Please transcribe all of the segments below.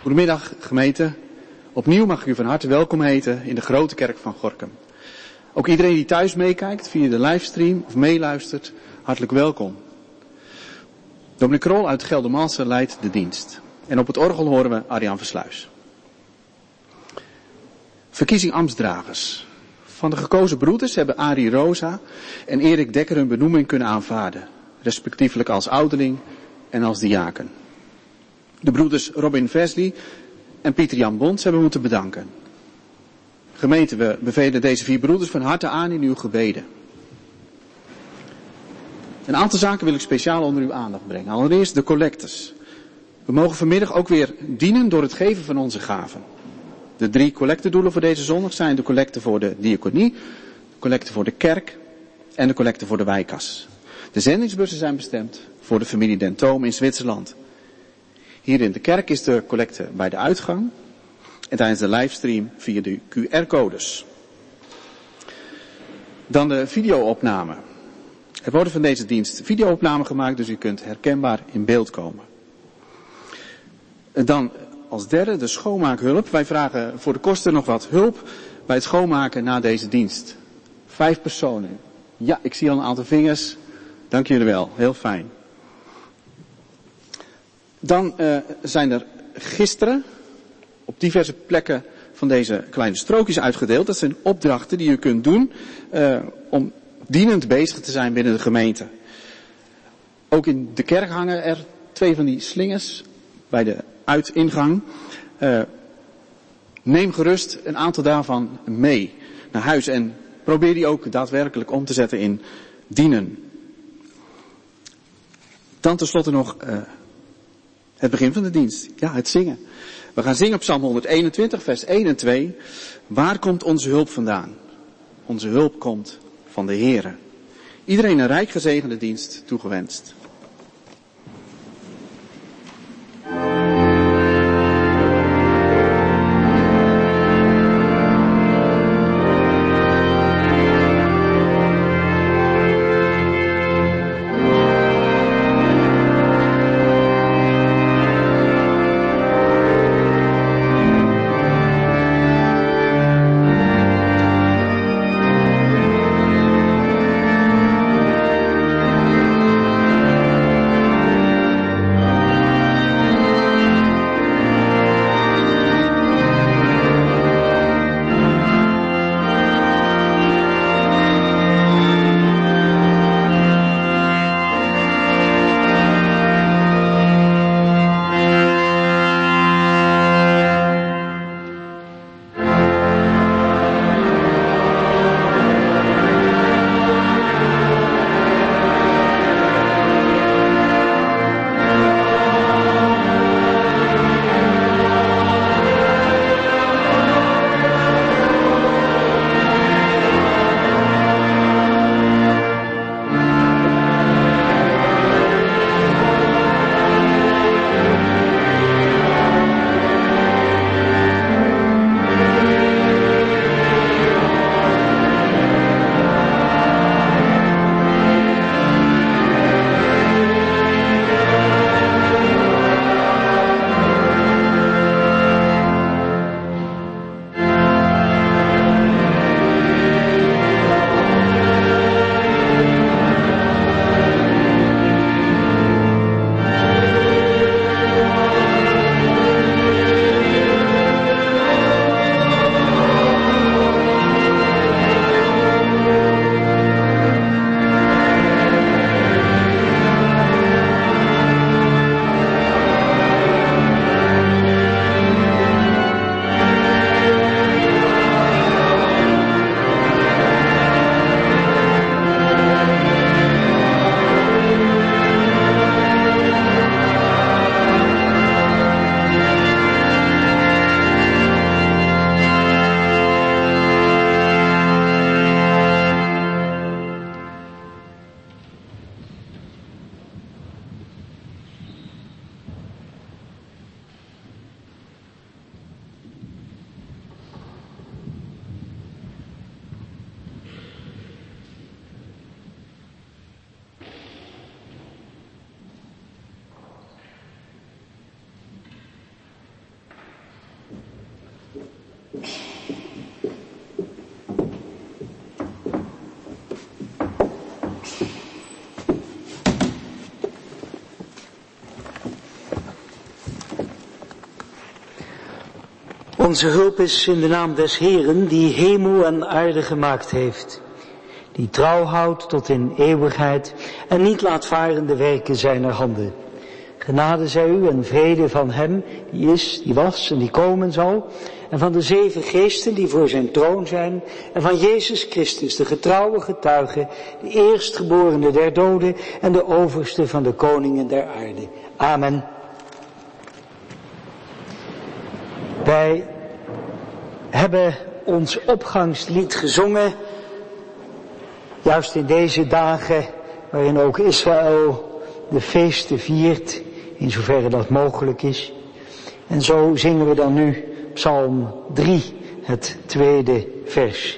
Goedemiddag gemeente. Opnieuw mag ik u van harte welkom heten in de grote kerk van Gorinchem. Ook iedereen die thuis meekijkt via de livestream of meeluistert, hartelijk welkom. Dominee Krol uit Geldermalsen leidt de dienst. En op het orgel horen we Arjan Versluis. Verkiezing ambtsdragers. Van de gekozen broeders hebben Arie Rosa en Erik Dekker hun benoeming kunnen aanvaarden. Respectievelijk als ouderling en als diaken. De broeders Robin Vesley en Pieter Jan Bonds hebben moeten bedanken. Gemeente, we bevelen deze 4 broeders van harte aan in uw gebeden. Een aantal zaken wil ik speciaal onder uw aandacht brengen. Allereerst de collectes. We mogen vanmiddag ook weer dienen door het geven van onze gaven. De 3 collectedoelen voor deze zondag zijn de collecte voor de diaconie, de collecte voor de kerk en de collecte voor de wijkkas. De zendingsbussen zijn bestemd voor de familie Dentoom in Zwitserland. Hier in de kerk is de collecte bij de uitgang en tijdens de livestream via de QR-codes. Dan de videoopname. Er worden van deze dienst videoopnamen gemaakt, dus u kunt herkenbaar in beeld komen. Dan als derde de schoonmaakhulp. Wij vragen voor de kosten nog wat hulp bij het schoonmaken na deze dienst. 5 personen. Ja, ik zie al een aantal vingers. Dank jullie wel, heel fijn. Dan zijn er gisteren op diverse plekken van deze kleine strookjes uitgedeeld. Dat zijn opdrachten die u kunt doen om dienend bezig te zijn binnen de gemeente. Ook in de kerk hangen er 2 van die slingers bij de uitingang. Neem gerust een aantal daarvan mee naar huis en probeer die ook daadwerkelijk om te zetten in dienen. Dan tenslotte nog het begin van de dienst. Ja, het zingen. We gaan zingen op Psalm 121, vers 1 en 2. Waar komt onze hulp vandaan? Onze hulp komt van de Heere. Iedereen een rijk gezegende dienst toegewenst. Onze hulp is in de naam des Heeren, die hemel en aarde gemaakt heeft, die trouw houdt tot in eeuwigheid en niet laat varen de werken zijner handen. Genade zij u en vrede van hem, die is, die was en die komen zal, en van de 7 geesten die voor zijn troon zijn, en van Jezus Christus, de getrouwe getuige, de eerstgeborene der doden en de overste van de koningen der aarde. Amen. Wij hebben ons opgangslied gezongen, juist in deze dagen waarin ook Israël de feesten viert, in zoverre dat mogelijk is. En zo zingen we dan nu Psalm 3, het 2e vers.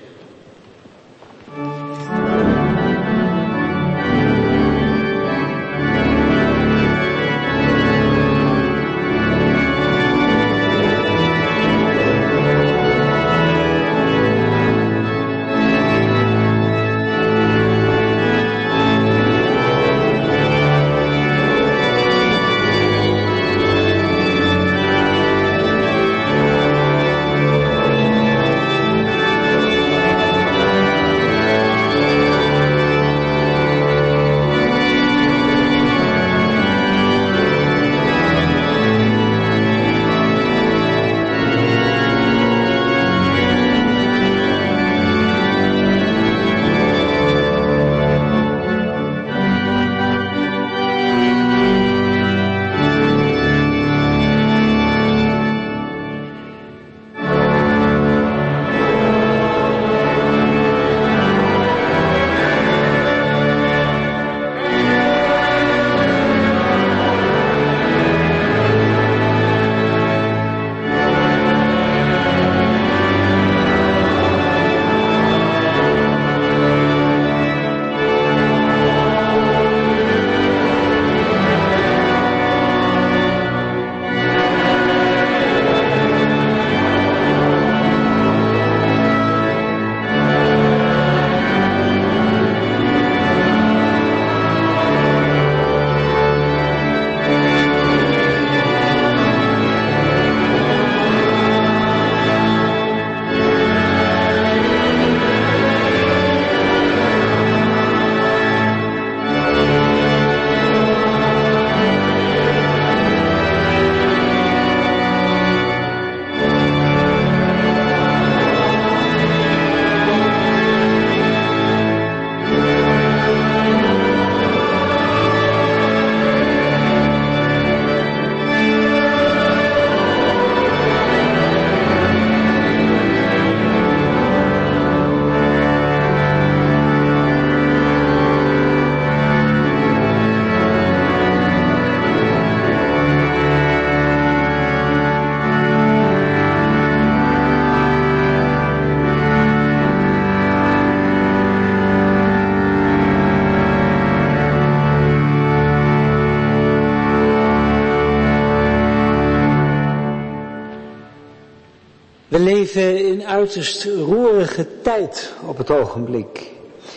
We leven in uiterst roerige tijd op het ogenblik.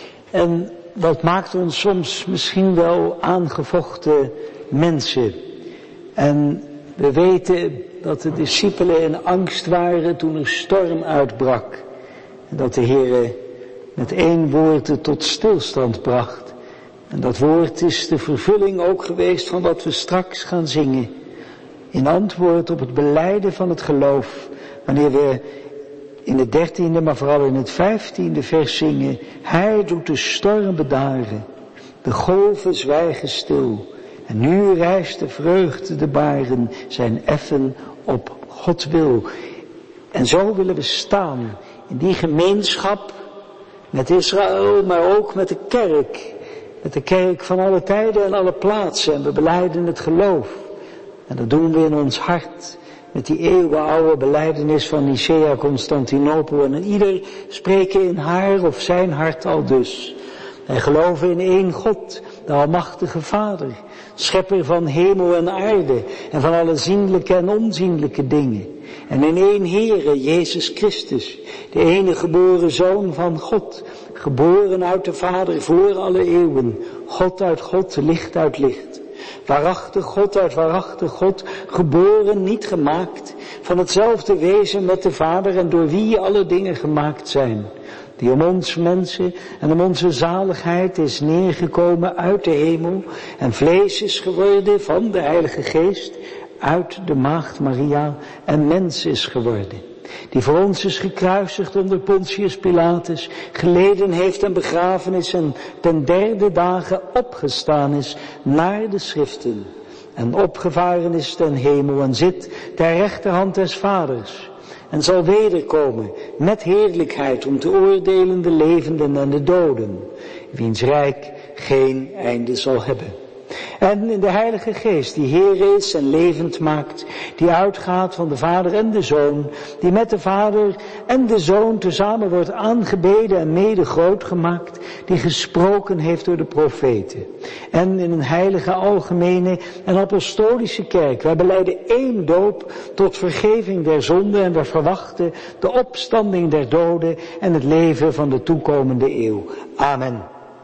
En dat maakt ons soms misschien wel aangevochten mensen. En we weten dat de discipelen in angst waren toen er storm uitbrak. En dat de Heer met 1 woord het tot stilstand bracht. En dat woord is de vervulling ook geweest van wat we straks gaan zingen. In antwoord op het belijden van het geloof. Wanneer we in het 13e, maar vooral in het 15e vers zingen. Hij doet de storm bedaren. De golven zwijgen stil. En nu rijst de vreugde de baren zijn effen op Gods wil. En zo willen we staan in die gemeenschap met Israël, maar ook met de kerk. Met de kerk van alle tijden en alle plaatsen. En we belijden het geloof. En dat doen we in ons hart. Met die eeuwenoude belijdenis van Nicea, Constantinopel. En ieder spreken in haar of zijn hart al dus. Wij geloven in één God, de almachtige Vader. Schepper van hemel en aarde. En van alle zienlijke en onzienlijke dingen. En in één Heere, Jezus Christus. De enige geboren Zoon van God. Geboren uit de Vader voor alle eeuwen. God uit God, licht uit licht. Waarachtig God uit waarachtig God, geboren, niet gemaakt, van hetzelfde wezen met de Vader en door wie alle dingen gemaakt zijn. Die om ons mensen en om onze zaligheid is neergekomen uit de hemel en vlees is geworden van de Heilige Geest, uit de Maagd Maria en mens is geworden. Die voor ons is gekruisigd onder Pontius Pilatus, geleden heeft en begraven is en ten derde dagen opgestaan is naar de schriften. En opgevaren is ten hemel en zit ter rechterhand des Vaders. En zal wederkomen met heerlijkheid om te oordelen de levenden en de doden, wiens rijk geen einde zal hebben. En in de Heilige Geest, die Heer is en levend maakt, die uitgaat van de Vader en de Zoon, die met de Vader en de Zoon tezamen wordt aangebeden en mede groot gemaakt, die gesproken heeft door de profeten. En in een heilige, algemene en apostolische kerk, wij belijden één doop tot vergeving der zonde en wij verwachten de opstanding der doden en het leven van de toekomende eeuw. Amen.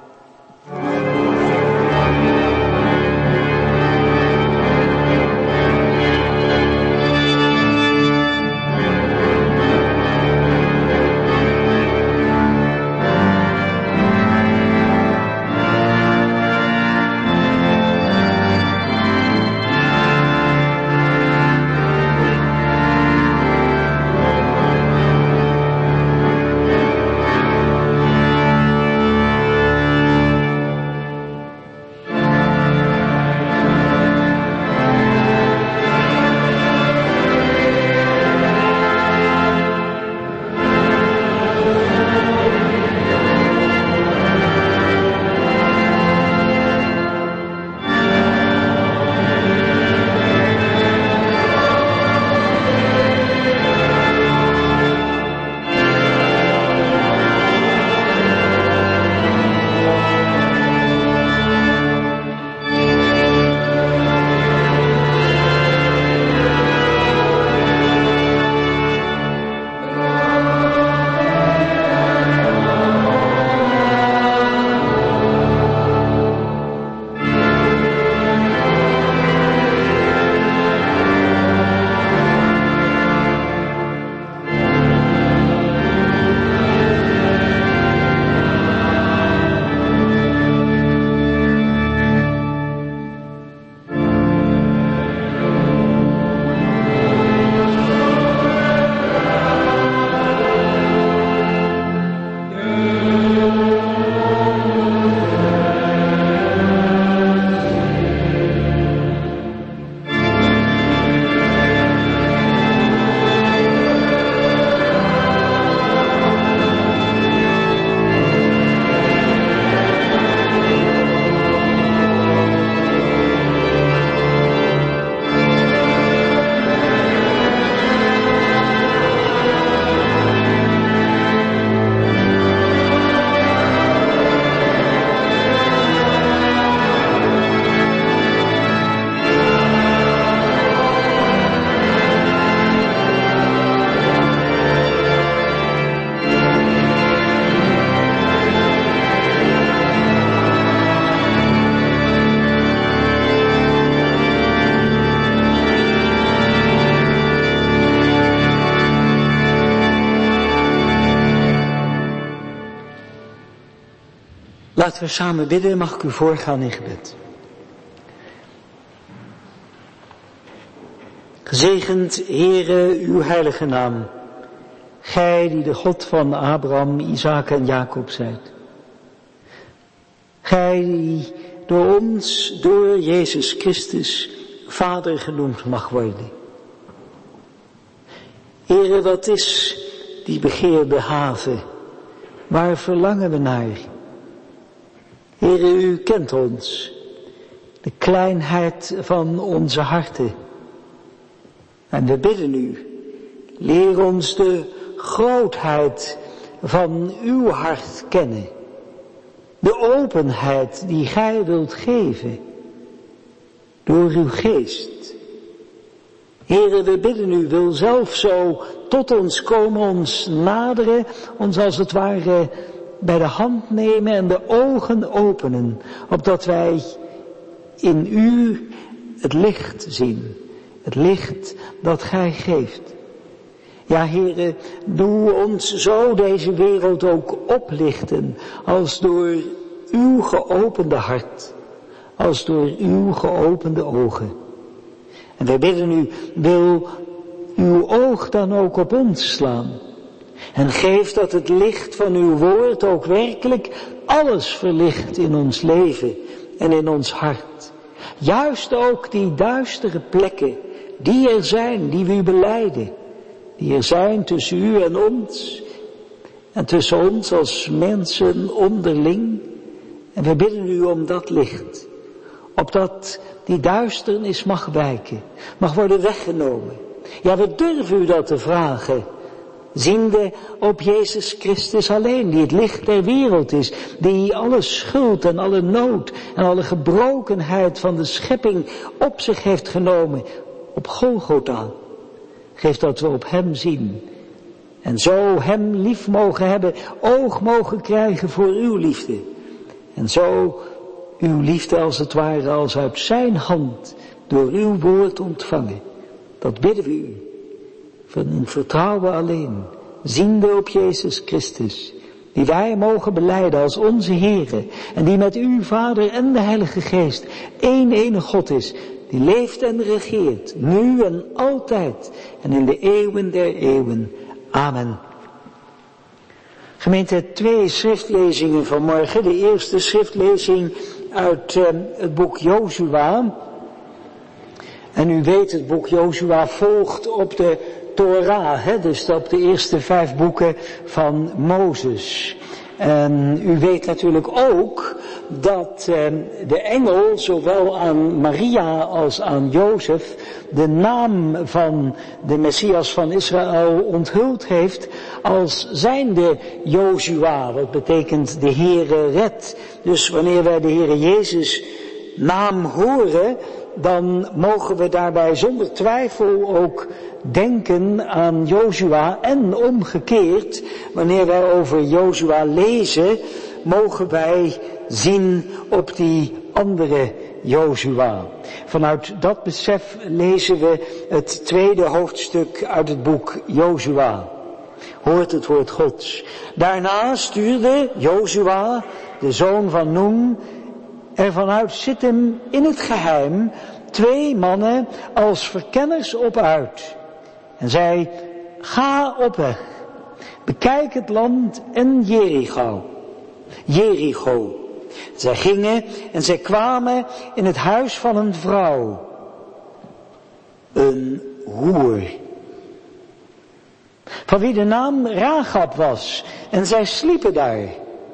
Laten we samen bidden, mag ik u voorgaan in gebed. Gezegend, Heere, uw heilige naam, gij die de God van Abraham, Isaak en Jacob zijt. Gij die door ons, door Jezus Christus, Vader genoemd mag worden. Heere, wat is die begeerde haven? Waar verlangen we naar? Heere, u kent ons, de kleinheid van onze harten. En we bidden u, leer ons de grootheid van uw hart kennen. De openheid die gij wilt geven, door uw geest. Heere, we bidden u, wil zelf zo tot ons komen, ons naderen, ons als het ware bij de hand nemen en de ogen openen, opdat wij in u het licht zien. Het licht dat gij geeft. Ja, Heere, doe ons zo deze wereld ook oplichten, als door uw geopende hart, als door uw geopende ogen. En wij bidden u, wil uw oog dan ook op ons slaan. En geef dat het licht van uw woord ook werkelijk alles verlicht in ons leven en in ons hart. Juist ook die duistere plekken die er zijn, die we u belijden. Die er zijn tussen u en ons. En tussen ons als mensen onderling. En we bidden u om dat licht. Opdat die duisternis mag wijken. Mag worden weggenomen. Ja, we durven u dat te vragen. Ziende op Jezus Christus alleen, die het licht der wereld is, die alle schuld en alle nood en alle gebrokenheid van de schepping op zich heeft genomen, op Golgotha. Geef dat we op hem zien en zo hem lief mogen hebben, oog mogen krijgen voor uw liefde. En zo uw liefde als het ware als uit zijn hand door uw woord ontvangen. Dat bidden we u. Van vertrouwen alleen, ziende op Jezus Christus, die wij mogen belijden als onze Heere, en die met u, Vader en de Heilige Geest, één enige God is, die leeft en regeert, nu en altijd, en in de eeuwen der eeuwen. Amen. Gemeente, 2 schriftlezingen vanmorgen. De eerste schriftlezing uit het boek Jozua. En u weet, het boek Jozua volgt op de Torah, dus op de eerste 5 boeken van Mozes. En u weet natuurlijk ook dat de engel zowel aan Maria als aan Jozef de naam van de Messias van Israël onthuld heeft als zijnde Jozua. Wat betekent de Heere redt. Dus wanneer wij de Heere Jezus naam horen, dan mogen we daarbij zonder twijfel ook denken aan Jozua en omgekeerd. Wanneer wij over Jozua lezen, mogen wij zien op die andere Jozua. Vanuit dat besef lezen we het 2e hoofdstuk uit het boek Jozua. Hoort het woord Gods. Daarna stuurde Jozua, de zoon van Nun, er vanuit Sittim in het geheim 2 mannen als verkenners op uit. En zei, ga op weg, bekijk het land en Jericho. Zij gingen en zij kwamen in het huis van een vrouw, een hoer, van wie de naam Rahab was, en zij sliepen daar.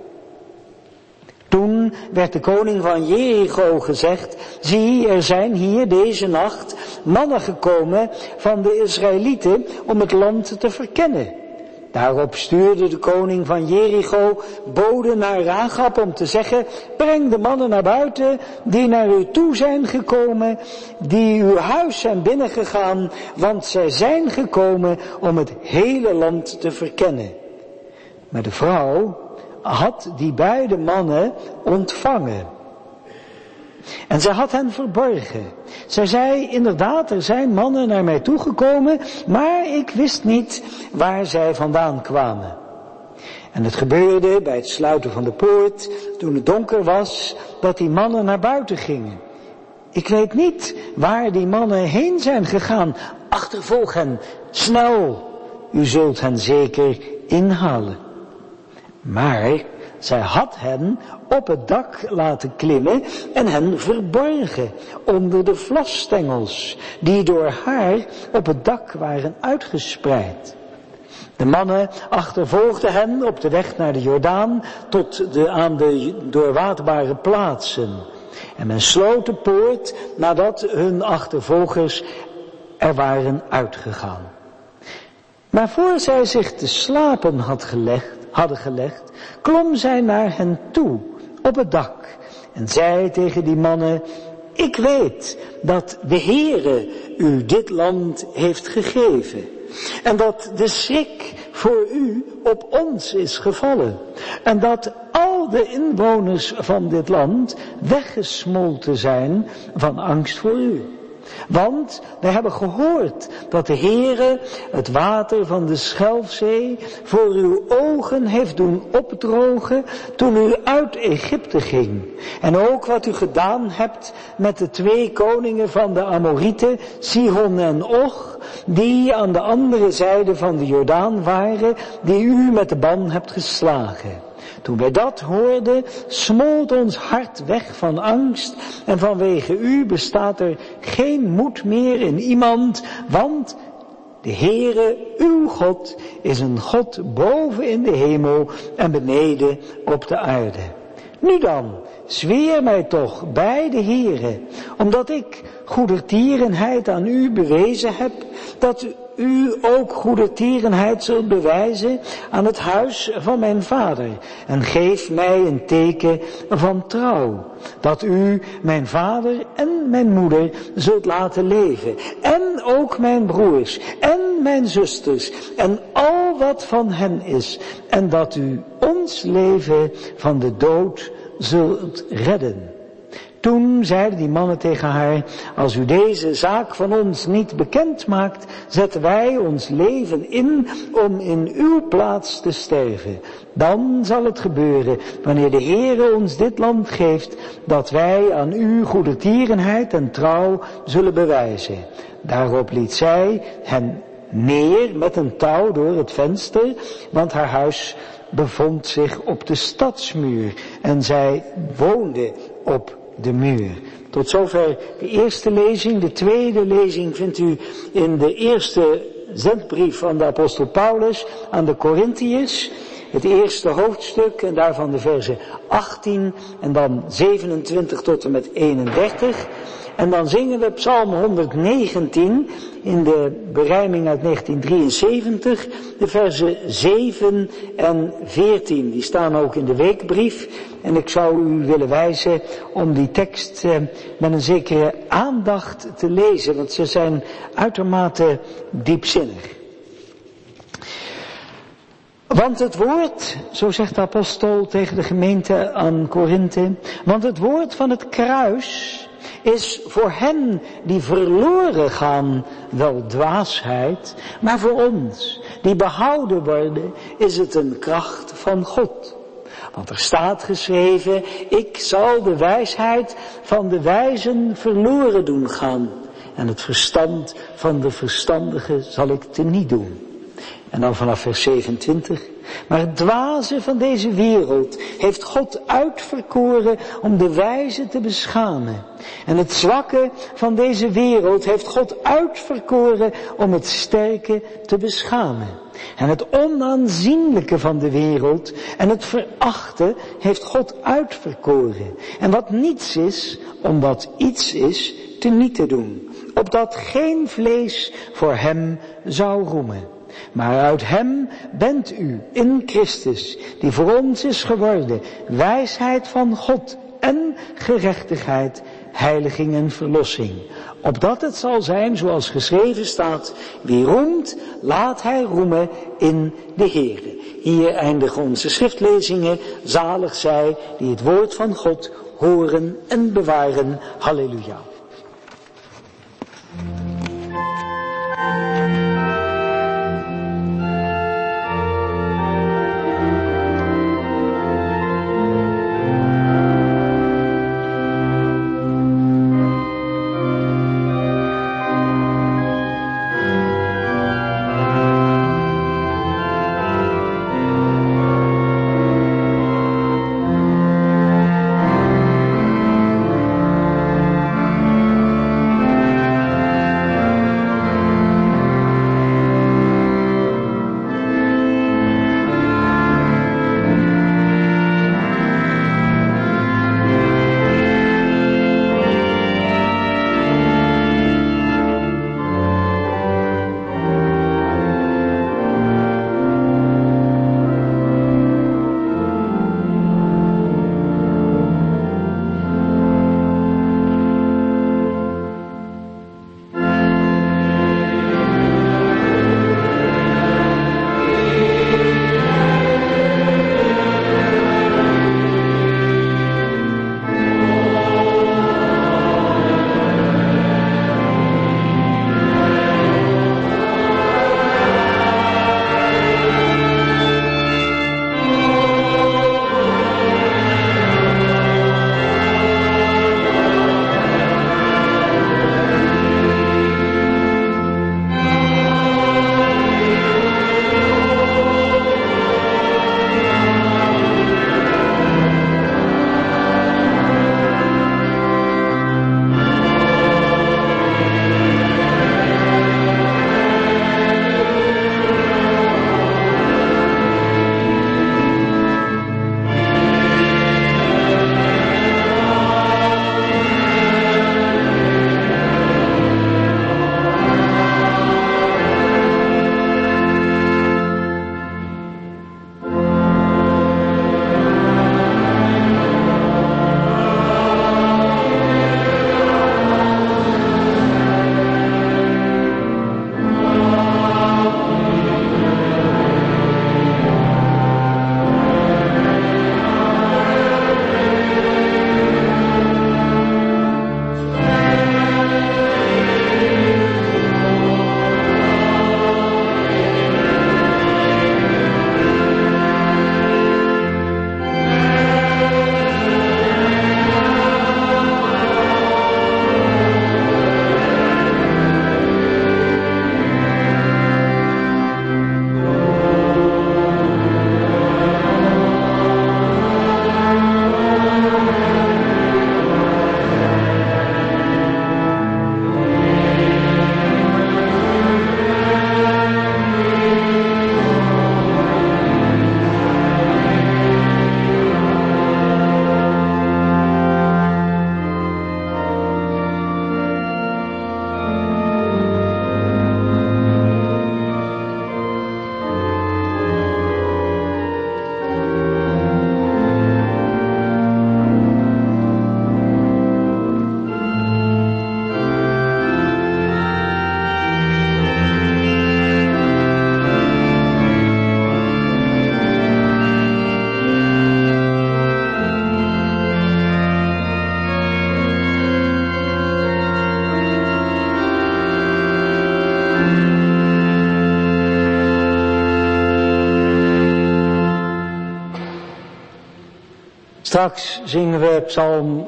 Toen werd de koning van Jericho gezegd, zie, er zijn hier deze nacht mannen gekomen van de Israëlieten om het land te verkennen. Daarop stuurde de koning van Jericho boden naar Rahab om te zeggen, breng de mannen naar buiten die naar u toe zijn gekomen, die uw huis zijn binnengegaan, want zij zijn gekomen om het hele land te verkennen. Maar de vrouw had die beide mannen ontvangen. En zij had hen verborgen. Zij zei, inderdaad, er zijn mannen naar mij toegekomen, maar ik wist niet waar zij vandaan kwamen. En het gebeurde bij het sluiten van de poort, toen het donker was, dat die mannen naar buiten gingen. Ik weet niet waar die mannen heen zijn gegaan. Achtervolg hen, snel, u zult hen zeker inhalen. Maar zij had hen op het dak laten klimmen en hen verborgen onder de vlasstengels die door haar op het dak waren uitgespreid. De mannen achtervolgden hen op de weg naar de Jordaan tot aan de doorwaadbare plaatsen. En men sloot de poort nadat hun achtervolgers er waren uitgegaan. Maar voor zij zich te slapen hadden gelegd, klom zij naar hen toe op het dak en zei tegen die mannen, ik weet dat de Heere u dit land heeft gegeven en dat de schrik voor u op ons is gevallen en dat al de inwoners van dit land weggesmolten zijn van angst voor u. Want we hebben gehoord dat de Heere het water van de Schelfzee voor uw ogen heeft doen opdrogen toen u uit Egypte ging. En ook wat u gedaan hebt met de 2 koningen van de Amorieten, Sihon en Og, die aan de andere zijde van de Jordaan waren, die u met de ban hebt geslagen. Toen wij dat hoorden, smolt ons hart weg van angst en vanwege u bestaat er geen moed meer in iemand, want de Heere, uw God, is een God boven in de hemel en beneden op de aarde. Nu dan, zweer mij toch bij de Heere, omdat ik goedertierenheid aan u bewezen heb, dat u ook goedertierenheid zult bewijzen aan het huis van mijn vader. En geef mij een teken van trouw, dat u mijn vader en mijn moeder zult laten leven. En ook mijn broers en mijn zusters en al wat van hen is. En dat u ons leven van de dood zult redden. Toen zeiden die mannen tegen haar, als u deze zaak van ons niet bekend maakt, zetten wij ons leven in om in uw plaats te sterven. Dan zal het gebeuren, wanneer de Heere ons dit land geeft, dat wij aan u goedertierenheid en trouw zullen bewijzen. Daarop liet zij hen neer met een touw door het venster, want haar huis bevond zich op de stadsmuur en zij woonde op de muur. Tot zover de eerste lezing. De tweede lezing vindt u in de eerste zendbrief van de apostel Paulus aan de Korintiërs. Het eerste hoofdstuk en daarvan de versen 18 en dan 27 tot en met 31. En dan zingen we Psalm 119 in de berijming uit 1973, de versen 7 en 14. Die staan ook in de weekbrief. En ik zou u willen wijzen om die tekst met een zekere aandacht te lezen, want ze zijn uitermate diepzinnig. Want het woord, zo zegt de apostel tegen de gemeente aan Korinthe, want het woord van het kruis is voor hen die verloren gaan wel dwaasheid, maar voor ons die behouden worden is het een kracht van God. Want er staat geschreven, ik zal de wijsheid van de wijzen verloren doen gaan en het verstand van de verstandigen zal ik teniet doen. En dan vanaf vers 27. Maar het dwaze van deze wereld heeft God uitverkoren om de wijze te beschamen. En het zwakke van deze wereld heeft God uitverkoren om het sterke te beschamen. En het onaanzienlijke van de wereld en het verachte heeft God uitverkoren. En wat niets is, om wat iets is, teniet te doen. Opdat geen vlees voor hem zou roemen. Maar uit hem bent u in Christus, die voor ons is geworden, wijsheid van God en gerechtigheid, heiliging en verlossing. Opdat het zal zijn, zoals geschreven staat, wie roemt, laat hij roemen in de Heere. Hier eindigen onze schriftlezingen. Zalig zij die het woord van God horen en bewaren. Halleluja. Straks zingen we Psalm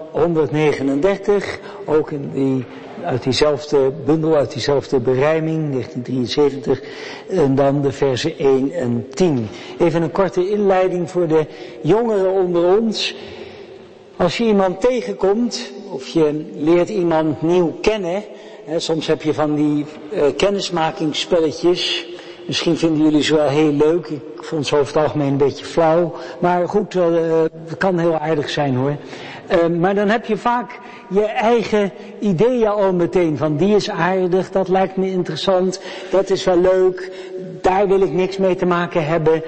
139, ook uit diezelfde bundel, uit diezelfde berijming, 1973, en dan de versen 1 en 10. Even een korte inleiding voor de jongeren onder ons. Als je iemand tegenkomt, of je leert iemand nieuw kennen, soms heb je van die kennismakingsspelletjes. Misschien vinden jullie ze wel heel leuk. Ik vond ze over het algemeen een beetje flauw. Maar goed, het kan heel aardig zijn hoor. Maar dan heb je vaak je eigen ideeën al meteen. Van die is aardig, dat lijkt me interessant, dat is wel leuk, daar wil ik niks mee te maken hebben.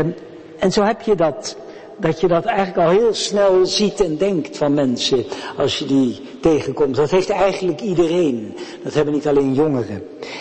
En zo heb je dat je dat eigenlijk al heel snel ziet en denkt van mensen als je die tegenkomt. Dat heeft eigenlijk iedereen. Dat hebben niet alleen jongeren.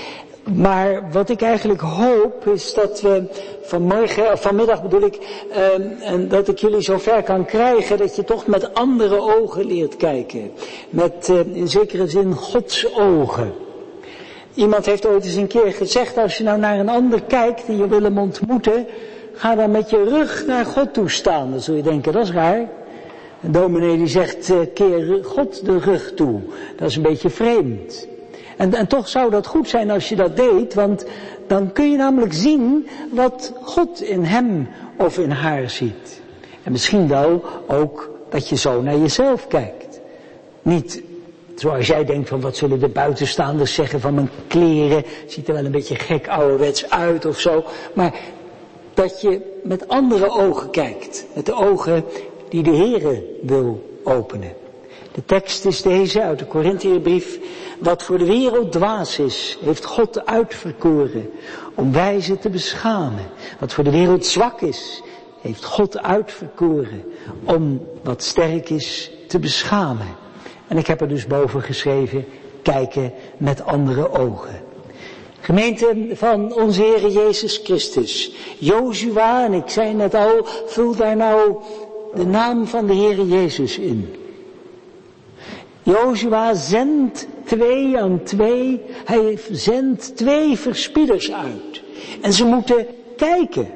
Maar wat ik eigenlijk hoop is dat we vanmiddag bedoel ik, en dat ik jullie zover kan krijgen dat je toch met andere ogen leert kijken. Met in zekere zin Gods ogen. Iemand heeft ooit eens een keer gezegd, als je nou naar een ander kijkt en je wil hem ontmoeten, ga dan met je rug naar God toe staan. Dan zul je denken, dat is raar. Een dominee die zegt, keer God de rug toe. Dat is een beetje vreemd. En toch zou dat goed zijn als je dat deed, want dan kun je namelijk zien wat God in hem of in haar ziet. En misschien wel ook dat je zo naar jezelf kijkt. Niet zoals jij denkt van wat zullen de buitenstaanders zeggen van mijn kleren, ziet er wel een beetje gek ouderwets uit of zo. Maar dat je met andere ogen kijkt, met de ogen die de Heere wil openen. De tekst is deze uit de Korintherbrief. Wat voor de wereld dwaas is, heeft God uitverkoren om wijzen te beschamen. Wat voor de wereld zwak is, heeft God uitverkoren om wat sterk is te beschamen. En ik heb er dus boven geschreven, kijken met andere ogen. Gemeente van onze Heer Jezus Christus. Jozua, en ik zei net al, vul daar nou de naam van de Heer Jezus in. Jozua zendt 2 aan 2. Hij zendt 2 verspieders uit. En ze moeten kijken.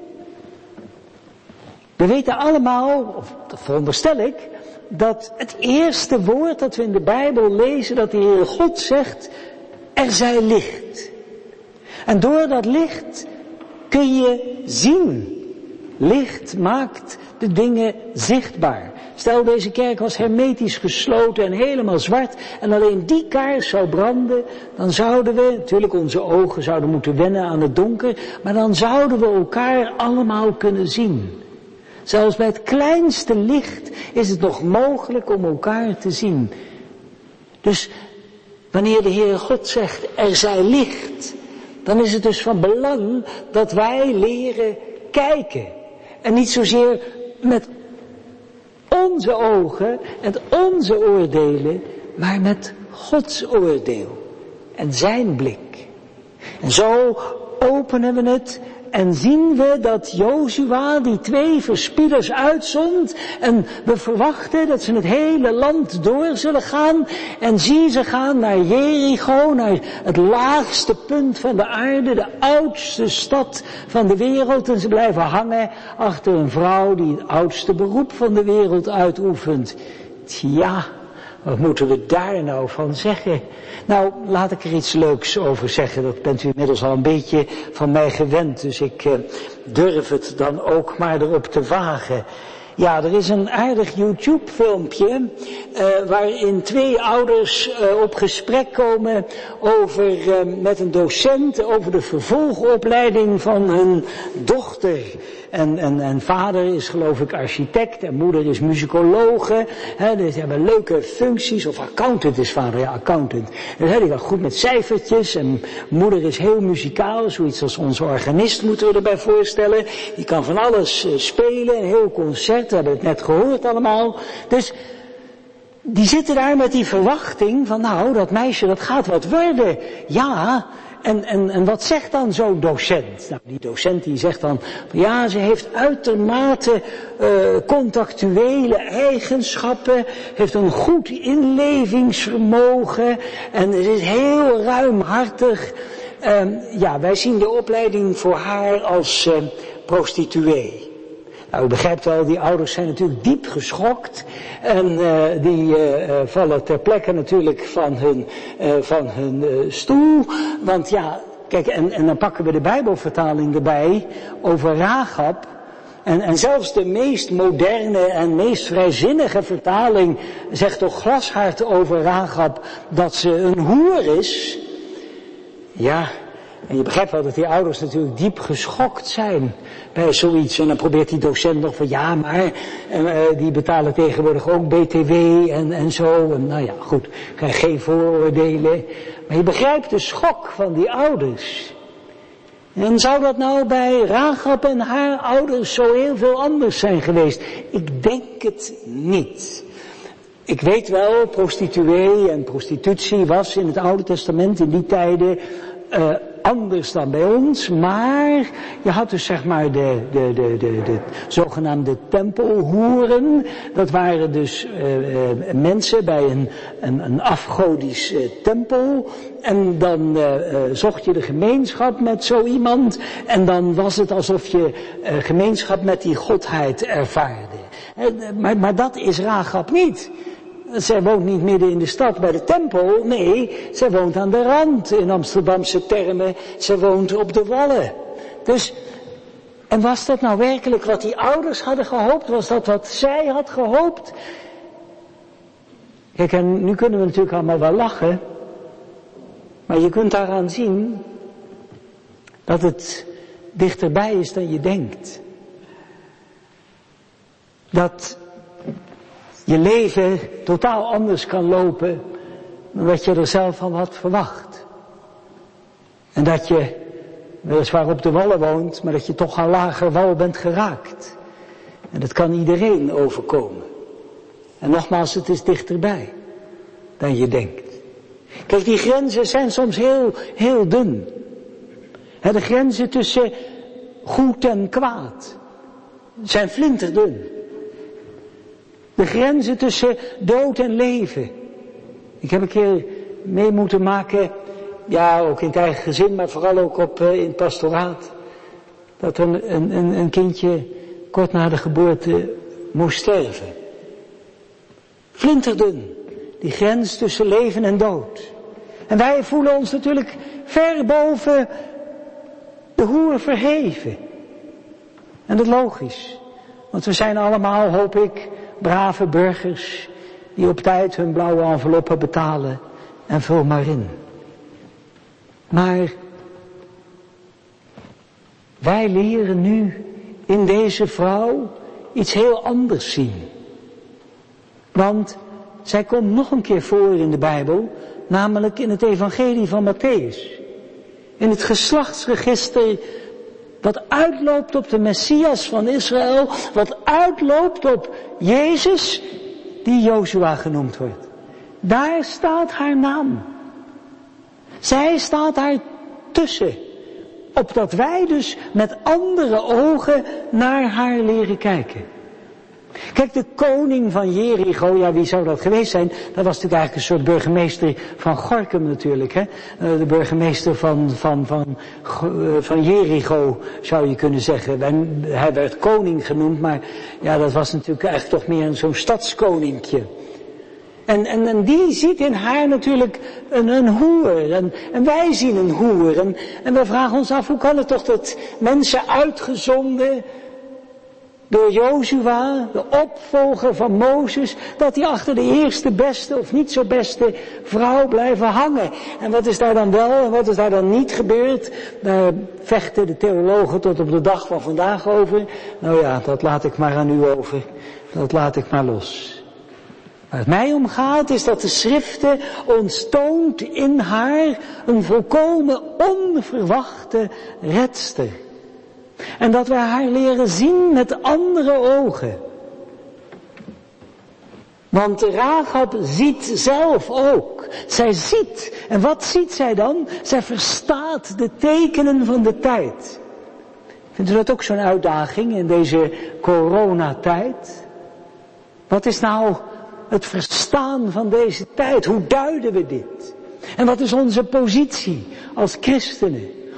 We weten allemaal, of dat veronderstel ik, dat het eerste woord dat we in de Bijbel lezen, dat de Heere God zegt, er zij licht. En door dat licht kun je zien. Licht maakt de dingen zichtbaar. Stel, deze kerk was hermetisch gesloten en helemaal zwart en alleen die kaars zou branden, dan zouden we, natuurlijk onze ogen zouden moeten wennen aan het donker, maar dan zouden we elkaar allemaal kunnen zien. Zelfs bij het kleinste licht is het nog mogelijk om elkaar te zien. Dus wanneer de Heere God zegt, er zij licht, dan is het dus van belang dat wij leren kijken. En niet zozeer met onze ogen en onze oordelen, maar met Gods oordeel en zijn blik. En zo openen we het en zien we dat Jozua die 2 verspieders uitzond en we verwachten dat ze het hele land door zullen gaan en zie ze gaan naar Jericho, naar het laagste punt van de aarde, de oudste stad van de wereld en ze blijven hangen achter een vrouw die het oudste beroep van de wereld uitoefent. Tja, wat moeten we daar nou van zeggen? Nou, laat ik er iets leuks over zeggen. Dat bent u inmiddels al een beetje van mij gewend. Dus ik durf het dan ook maar erop te wagen. Ja, er is een aardig YouTube-filmpje waarin 2 ouders op gesprek komen met een docent over de vervolgopleiding van hun dochter. En vader is geloof ik architect en moeder is muzikologe. Dus die hebben leuke functies. Of accountant is vader, ja accountant. Dus die gaat goed met cijfertjes en moeder is heel muzikaal. Zoiets als onze organist moeten we erbij voorstellen. Die kan van alles spelen, een heel concert. We hebben het net gehoord allemaal. Dus die zitten daar met die verwachting van nou dat meisje dat gaat wat worden. Ja. En wat zegt dan zo'n docent? Nou, die docent die zegt dan, ja, ze heeft uitermate contactuele eigenschappen, heeft een goed inlevingsvermogen en ze is heel ruimhartig. Ja, wij zien de opleiding voor haar als prostituee. Nou, u begrijpt wel, die ouders zijn natuurlijk diep geschokt. En die vallen ter plekke natuurlijk van hun stoel. Want ja, kijk, en dan pakken we de Bijbelvertaling erbij over Rachab. En zelfs de meest moderne en meest vrijzinnige vertaling zegt toch glashard over Rachab dat ze een hoer is. Ja, en je begrijpt wel dat die ouders natuurlijk diep geschokt zijn bij zoiets. En dan probeert die docent nog van ja, maar die betalen tegenwoordig ook BTW en zo. En nou ja, goed, ik krijg geen vooroordelen. Maar je begrijpt de schok van die ouders. En zou dat nou bij Rachab en haar ouders zo heel veel anders zijn geweest? Ik denk het niet. Ik weet wel, prostituee en prostitutie was in het Oude Testament in die tijden anders dan bij ons, maar je had dus zeg maar de zogenaamde tempelhoeren. Dat waren dus mensen bij een afgodisch tempel. En dan zocht je de gemeenschap met zo iemand. En dan was het alsof je gemeenschap met die godheid ervaarde. Maar dat is Rachab niet. Zij woont niet midden in de stad bij de tempel. Nee, zij woont aan de rand in Amsterdamse termen. Zij woont op de wallen. Dus, en was dat nou werkelijk wat die ouders hadden gehoopt? Was dat wat zij had gehoopt? Kijk, en nu kunnen we natuurlijk allemaal wel lachen. Maar je kunt daaraan zien dat het dichterbij is dan je denkt. Dat je leven totaal anders kan lopen dan dat je er zelf van had verwacht. En dat je weliswaar op de wallen woont, maar dat je toch aan lager wal bent geraakt. En dat kan iedereen overkomen. En nogmaals, het is dichterbij dan je denkt. Kijk, die grenzen zijn soms heel dun. De grenzen tussen goed en kwaad zijn flinterdun. De grenzen tussen dood en leven. Ik heb een keer mee moeten maken, ja, ook in het eigen gezin, maar vooral ook in het pastoraat, dat een kindje kort na de geboorte moest sterven. Flinterdun, die grens tussen leven en dood. En wij voelen ons natuurlijk ver boven de hoer verheven. En dat is logisch, want we zijn allemaal, hoop ik, brave burgers die op tijd hun blauwe enveloppen betalen en vul maar in. Maar wij leren nu in deze vrouw iets heel anders zien. Want zij komt nog een keer voor in de Bijbel, namelijk in het evangelie van Mattheüs. In het geslachtsregister wat uitloopt op de Messias van Israël, wat uitloopt op Jezus, die Jozua genoemd wordt. Daar staat haar naam. Zij staat daar tussen. Opdat wij dus met andere ogen naar haar leren kijken. Kijk, de koning van Jericho, ja, wie zou dat geweest zijn? Dat was natuurlijk eigenlijk een soort burgemeester van Gorkum natuurlijk, hè. De burgemeester van Jericho, zou je kunnen zeggen. Hij werd koning genoemd, maar ja, dat was natuurlijk eigenlijk toch meer zo'n stadskoninkje. En die ziet in haar natuurlijk een hoer. En wij zien een hoer. En we vragen ons af, hoe kan het toch dat mensen uitgezonden door Jozua, de opvolger van Mozes, dat die achter de eerste beste of niet zo beste vrouw blijven hangen. En wat is daar dan wel en wat is daar dan niet gebeurd? Daar vechten de theologen tot op de dag van vandaag over. Nou ja, dat laat ik maar aan u over. Dat laat ik maar los. Waar het mij om gaat is dat de schriften ons toont in haar een volkomen onverwachte redster. En dat wij haar leren zien met andere ogen. Want Rachab ziet zelf ook. Zij ziet. En wat ziet zij dan? Zij verstaat de tekenen van de tijd. Vindt u dat ook zo'n uitdaging in deze coronatijd? Wat is nou het verstaan van deze tijd? Hoe duiden we dit? En wat is onze positie als christenen?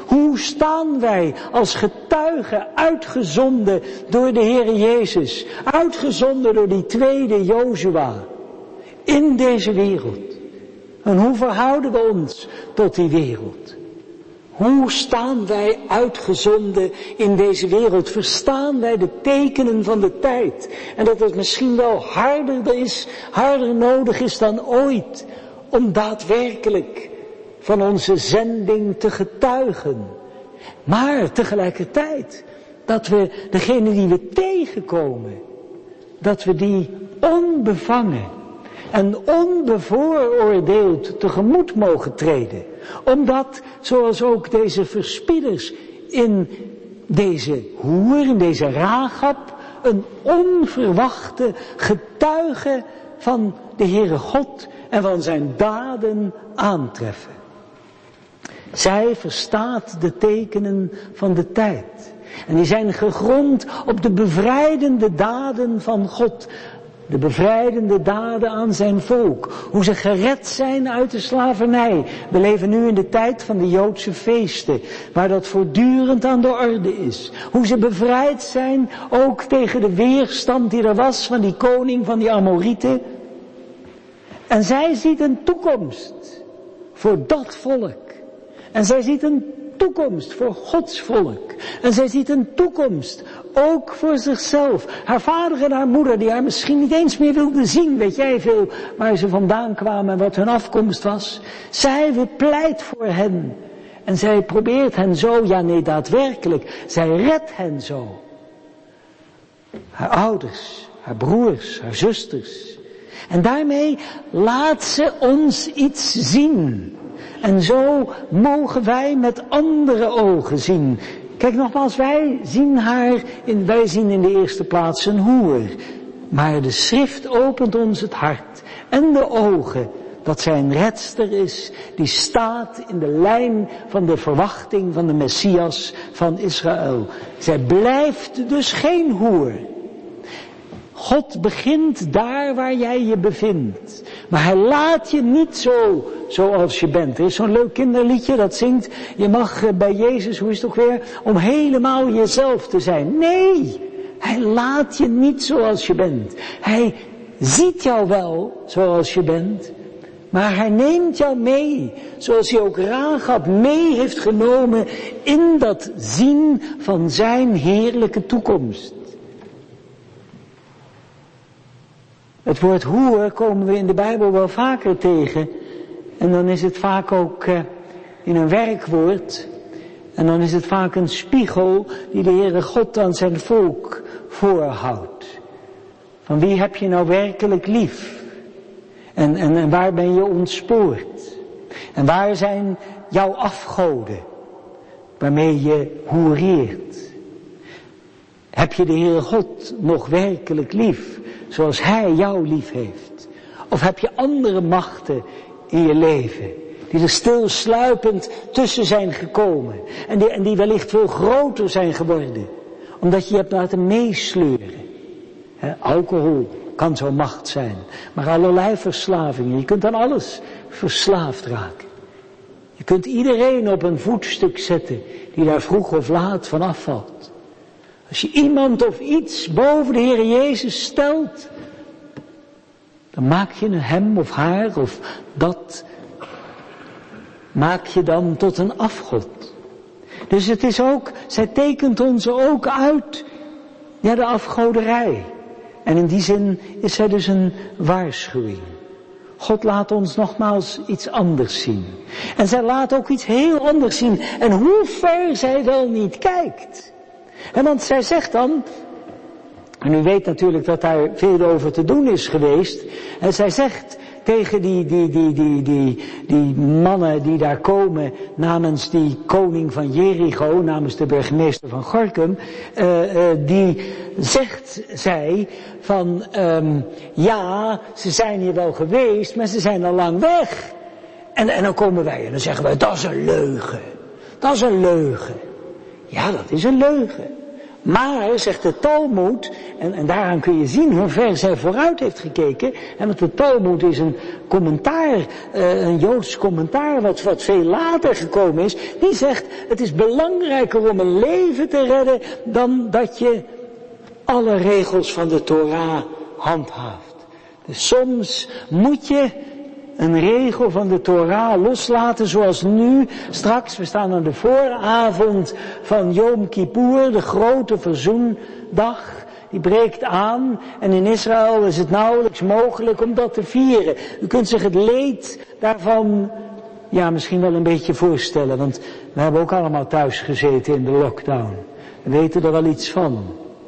Hoe staan wij als getuigen uitgezonden door de Heere Jezus, uitgezonden door die tweede Jozua in deze wereld? En hoe verhouden we ons tot die wereld? Hoe staan wij uitgezonden in deze wereld? Verstaan wij de tekenen van de tijd? En dat het misschien wel harder nodig is dan ooit om daadwerkelijk van onze zending te getuigen. Maar tegelijkertijd dat we degene die we tegenkomen, dat we die onbevangen en onbevooroordeeld tegemoet mogen treden. Omdat, zoals ook deze verspieders in deze hoer, in deze Rahab, een onverwachte getuige van de Heere God en van zijn daden aantreffen. Zij verstaat de tekenen van de tijd. En die zijn gegrond op de bevrijdende daden van God. De bevrijdende daden aan zijn volk. Hoe ze gered zijn uit de slavernij. We leven nu in de tijd van de Joodse feesten. Waar dat voortdurend aan de orde is. Hoe ze bevrijd zijn ook tegen de weerstand die er was van die koning van die Amorieten. En zij ziet een toekomst voor dat volk. En zij ziet een toekomst voor Gods volk. En zij ziet een toekomst ook voor zichzelf. Haar vader en haar moeder, die haar misschien niet eens meer wilden zien, weet jij veel, waar ze vandaan kwamen en wat hun afkomst was. Zij pleit voor hen. En zij probeert hen zo, ja nee, daadwerkelijk, zij redt hen zo. Haar ouders, haar broers, haar zusters. En daarmee laat ze ons iets zien. En zo mogen wij met andere ogen zien. Kijk nogmaals, wij zien in de eerste plaats een hoer. Maar de schrift opent ons het hart en de ogen dat zij een redster is die staat in de lijn van de verwachting van de Messias van Israël. Zij blijft dus geen hoer. God begint daar waar jij je bevindt. Maar hij laat je niet zo zoals je bent. Er is zo'n leuk kinderliedje dat zingt, je mag bij Jezus, hoe is het ook weer, om helemaal jezelf te zijn. Nee, hij laat je niet zoals je bent. Hij ziet jou wel zoals je bent. Maar hij neemt jou mee, zoals hij ook Rahab mee heeft genomen in dat zien van zijn heerlijke toekomst. Het woord hoer komen we in de Bijbel wel vaker tegen. En dan is het vaak ook in een werkwoord. En dan is het vaak een spiegel die de Heere God aan zijn volk voorhoudt. Van wie heb je nou werkelijk lief? En waar ben je ontspoord? En waar zijn jouw afgoden? Waarmee je hoereert? Heb je de Heere God nog werkelijk lief? Zoals hij jou lief heeft? Of heb je andere machten in je leven die er stilsluipend tussen zijn gekomen en die wellicht veel groter zijn geworden omdat je hebt laten meesleuren? Alcohol kan zo'n macht zijn, maar allerlei verslavingen. Je kunt aan alles verslaafd raken. Je kunt iedereen op een voetstuk zetten die daar vroeg of laat van afvalt. Als je iemand of iets boven de Heer Jezus stelt, dan maak je hem of haar of dat, maak je dan tot een afgod. Dus het is ook, zij tekent ons ook uit, ja, de afgoderij. En in die zin is zij dus een waarschuwing. God laat ons nogmaals iets anders zien. En zij laat ook iets heel anders zien. En hoe ver zij wel niet kijkt. En want zij zegt dan, en u weet natuurlijk dat daar veel over te doen is geweest. En zij zegt tegen die mannen die daar komen namens die koning van Jericho, namens de burgemeester van Gorkum, die zegt zij van, ja, ze zijn hier wel geweest, maar ze zijn al lang weg. En dan komen wij en dan zeggen wij, dat is een leugen. Dat is een leugen. Ja, dat is een leugen. Maar, zegt de Talmoed, en daaraan kun je zien hoe ver zij vooruit heeft gekeken, en want de Talmoed is een commentaar, een Joods commentaar wat veel later gekomen is, die zegt, het is belangrijker om een leven te redden dan dat je alle regels van de Torah handhaaft. Dus soms moet je een regel van de Torah loslaten, zoals nu, straks, we staan aan de vooravond van Yom Kippur, de grote verzoendag, die breekt aan, en in Israël is het nauwelijks mogelijk om dat te vieren. U kunt zich het leed daarvan, misschien wel een beetje voorstellen, want we hebben ook allemaal thuis gezeten in de lockdown. We weten er wel iets van.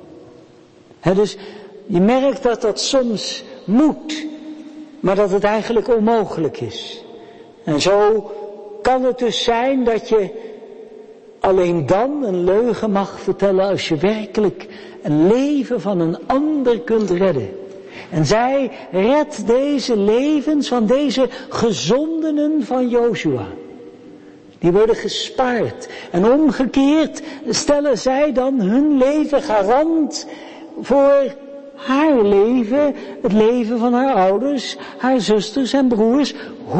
Dus je merkt dat dat soms moet, maar dat het eigenlijk onmogelijk is. En zo kan het dus zijn dat je alleen dan een leugen mag vertellen als je werkelijk een leven van een ander kunt redden. En zij redt deze levens van deze gezondenen van Jozua. Die worden gespaard. En omgekeerd stellen zij dan hun leven garant voor haar leven, het leven van haar ouders, haar zusters en broers.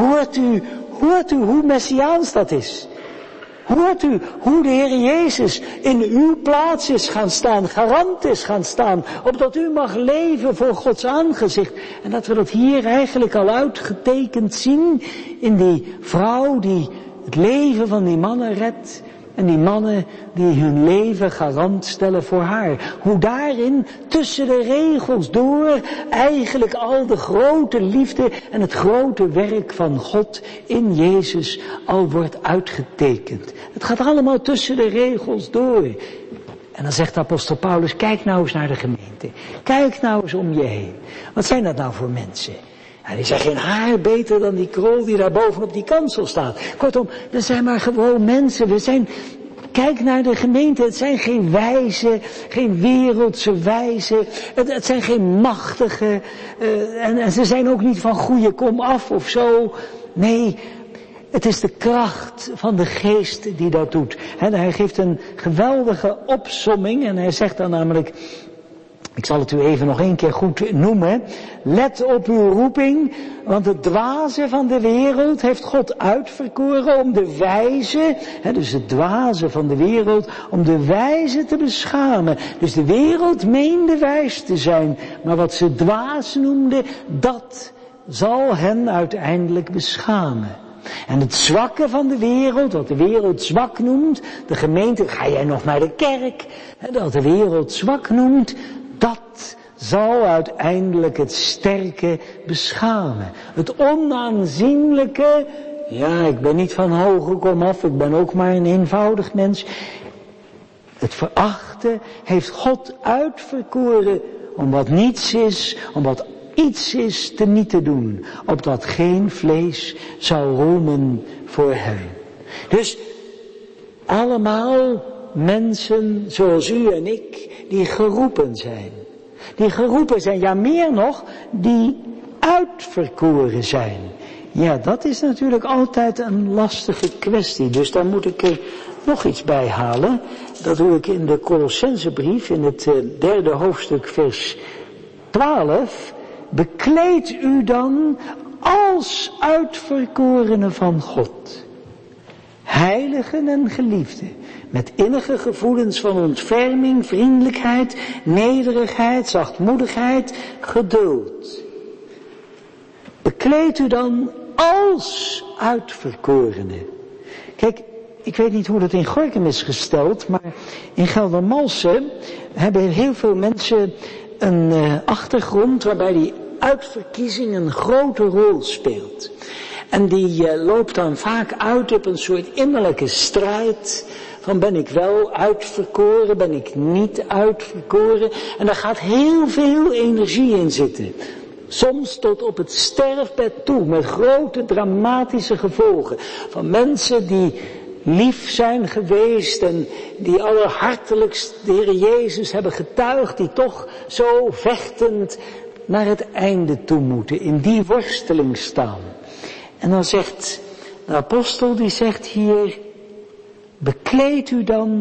Hoort u hoe messiaans dat is? Hoort u hoe de Heer Jezus in uw plaats is gaan staan, garant is gaan staan, opdat u mag leven voor Gods aangezicht. En dat we dat hier eigenlijk al uitgetekend zien in die vrouw die het leven van die mannen redt. En die mannen die hun leven garant stellen voor haar. Hoe daarin tussen de regels door eigenlijk al de grote liefde en het grote werk van God in Jezus al wordt uitgetekend. Het gaat allemaal tussen de regels door. En dan zegt de apostel Paulus, kijk nou eens naar de gemeente. Kijk nou eens om je heen. Wat zijn dat nou voor mensen? En die zijn geen haar beter dan die krol die daar boven op die kansel staat. Kortom, dat zijn maar gewoon mensen. Kijk naar de gemeente, het zijn geen wijzen, geen wereldse wijzen. Het zijn geen machtige, en ze zijn ook niet van goede kom af of zo. Nee, het is de kracht van de geest die dat doet. En hij geeft een geweldige opsomming en hij zegt dan namelijk, ik zal het u even nog één keer goed noemen. Let op uw roeping, want het dwaze van de wereld heeft God uitverkoren om de wijze, dus het dwaze van de wereld, om de wijze te beschamen. Dus de wereld meende wijs te zijn, maar wat ze dwaas noemde, dat zal hen uiteindelijk beschamen. En het zwakke van de wereld, wat de wereld zwak noemt, de gemeente, ga jij nog naar de kerk, dat de wereld zwak noemt, dat zal uiteindelijk het sterke beschamen. Het onaanzienlijke, ik ben niet van hoge komaf, ik ben ook maar een eenvoudig mens. Het verachten heeft God uitverkoren om wat niets is, om wat iets is te niet te doen, opdat geen vlees zou roemen voor hem. Dus allemaal mensen zoals u en ik, die geroepen zijn. Die geroepen zijn, ja meer nog, die uitverkoren zijn. Ja, dat is natuurlijk altijd een lastige kwestie. Dus daar moet ik er nog iets bij halen. Dat doe ik in de Colossensebrief, in het 3e hoofdstuk, vers 12. Bekleed u dan als uitverkorene van God. Heiligen en geliefden, met innige gevoelens van ontferming, vriendelijkheid, nederigheid, zachtmoedigheid, geduld. Bekleed u dan als uitverkorene. Kijk, ik weet niet hoe dat in Gorinchem is gesteld, maar in Geldermalsen hebben heel veel mensen een achtergrond waarbij die uitverkiezing een grote rol speelt. En die loopt dan vaak uit op een soort innerlijke strijd van ben ik wel uitverkoren, ben ik niet uitverkoren. En daar gaat heel veel energie in zitten. Soms tot op het sterfbed toe, met grote dramatische gevolgen. Van mensen die lief zijn geweest en die allerhartelijkst de Heer Jezus hebben getuigd, die toch zo vechtend naar het einde toe moeten, in die worsteling staan. En dan zegt de apostel, die zegt hier, bekleed u dan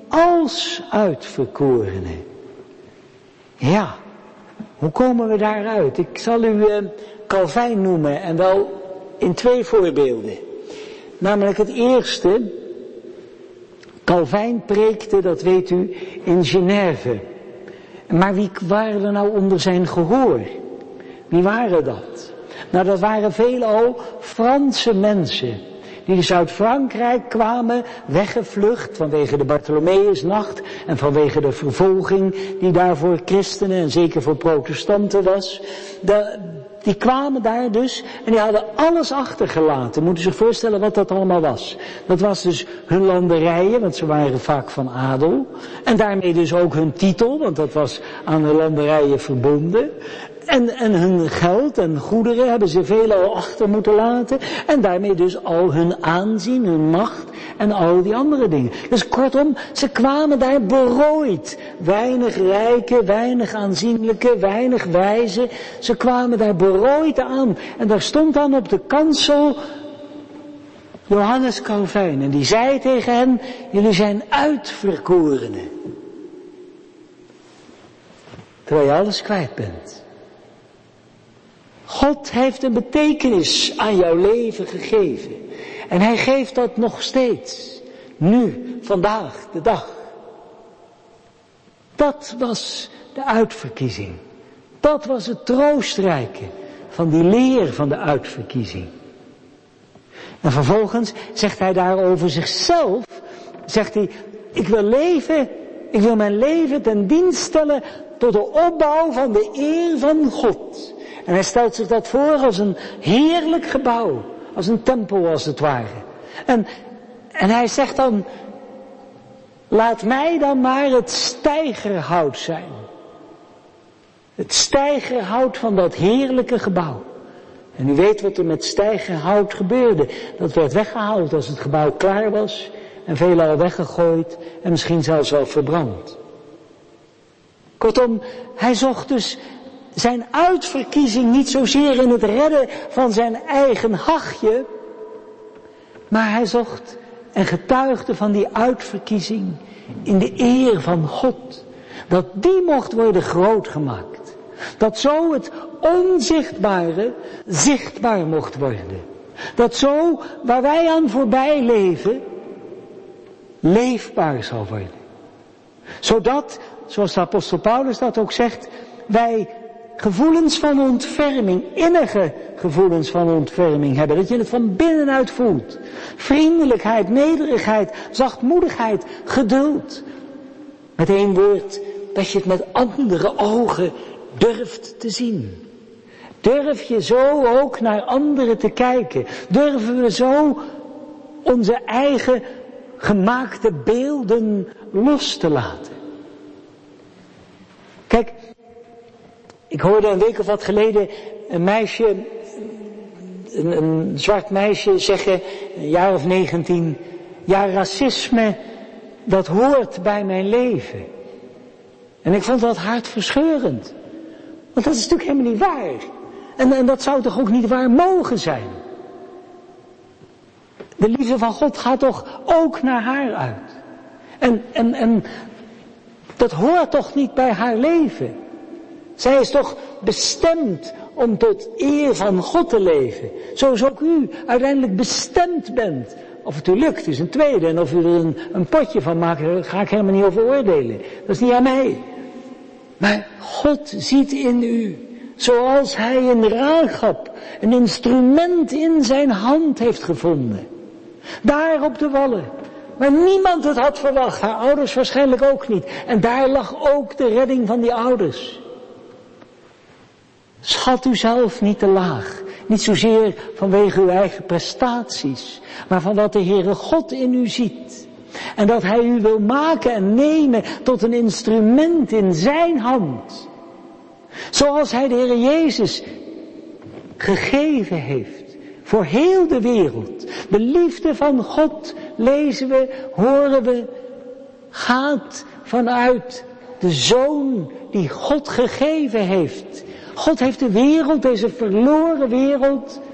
als uitverkorene. Ja, hoe komen we daaruit? Ik zal u Calvijn noemen en wel in 2 voorbeelden. Namelijk het eerste, Calvijn preekte, dat weet u, in Genève. Maar wie waren er nou onder zijn gehoor? Wie waren dat? Nou, dat waren veelal Franse mensen. Die dus uit Frankrijk kwamen, weggevlucht vanwege de Bartholomeusnacht en vanwege de vervolging die daar voor christenen en zeker voor protestanten was. Die kwamen daar dus en die hadden alles achtergelaten. Moet u zich voorstellen wat dat allemaal was. Dat was dus hun landerijen, want ze waren vaak van adel. En daarmee dus ook hun titel, want dat was aan de landerijen verbonden. En hun geld en goederen hebben ze veelal achter moeten laten. En daarmee dus al hun aanzien, hun macht en al die andere dingen. Dus kortom, ze kwamen daar berooid. Weinig rijke, weinig aanzienlijke, weinig wijze. Ze kwamen daar berooid aan. En daar stond dan op de kansel Johannes Calvijn. En die zei tegen hen, jullie zijn uitverkorenen. Terwijl je alles kwijt bent. God heeft een betekenis aan jouw leven gegeven. En hij geeft dat nog steeds. Nu, vandaag, de dag. Dat was de uitverkiezing. Dat was het troostrijke van die leer van de uitverkiezing. En vervolgens zegt hij daarover zichzelf, zegt hij, ik wil mijn leven ten dienst stellen tot de opbouw van de eer van God. En hij stelt zich dat voor als een heerlijk gebouw. Als een tempel als het ware. En hij zegt dan, laat mij dan maar het steigerhout zijn. Het steigerhout van dat heerlijke gebouw. En u weet wat er met steigerhout gebeurde. Dat werd weggehaald als het gebouw klaar was. En veelal weggegooid. En misschien zelfs wel verbrand. Kortom, hij zocht dus zijn uitverkiezing niet zozeer in het redden van zijn eigen hachje. Maar hij zocht en getuigde van die uitverkiezing in de eer van God. Dat die mocht worden groot gemaakt. Dat zo het onzichtbare zichtbaar mocht worden. Dat zo waar wij aan voorbij leven, leefbaar zal worden. Zodat, zoals de apostel Paulus dat ook zegt, wij gevoelens van ontferming, innige gevoelens van ontferming hebben. Dat je het van binnenuit voelt. Vriendelijkheid, nederigheid, zachtmoedigheid, geduld. Met één woord, dat je het met andere ogen durft te zien. Durf je zo ook naar anderen te kijken? Durven we zo onze eigen gemaakte beelden los te laten? Kijk, ik hoorde een week of wat geleden een meisje, een zwart meisje zeggen, een jaar of 19, ja, racisme, dat hoort bij mijn leven. En ik vond dat hartverscheurend. Want dat is natuurlijk helemaal niet waar. En dat zou toch ook niet waar mogen zijn. De liefde van God gaat toch ook naar haar uit. En dat hoort toch niet bij haar leven. Zij is toch bestemd om tot eer van God te leven. Zoals ook u uiteindelijk bestemd bent. Of het u lukt is een tweede. En of u er een potje van maakt, daar ga ik helemaal niet over oordelen. Dat is niet aan mij. Maar God ziet in u, zoals hij in Rahab een instrument in zijn hand heeft gevonden. Daar op de wallen. Maar niemand het had verwacht. Haar ouders waarschijnlijk ook niet. En daar lag ook de redding van die ouders. Schat u zelf niet te laag. Niet zozeer vanwege uw eigen prestaties. Maar van wat de Heere God in u ziet. En dat hij u wil maken en nemen tot een instrument in zijn hand. Zoals hij de Heere Jezus gegeven heeft. Voor heel de wereld. De liefde van God, lezen we, horen we, gaat vanuit de Zoon die God gegeven heeft. God heeft de wereld, deze verloren wereld,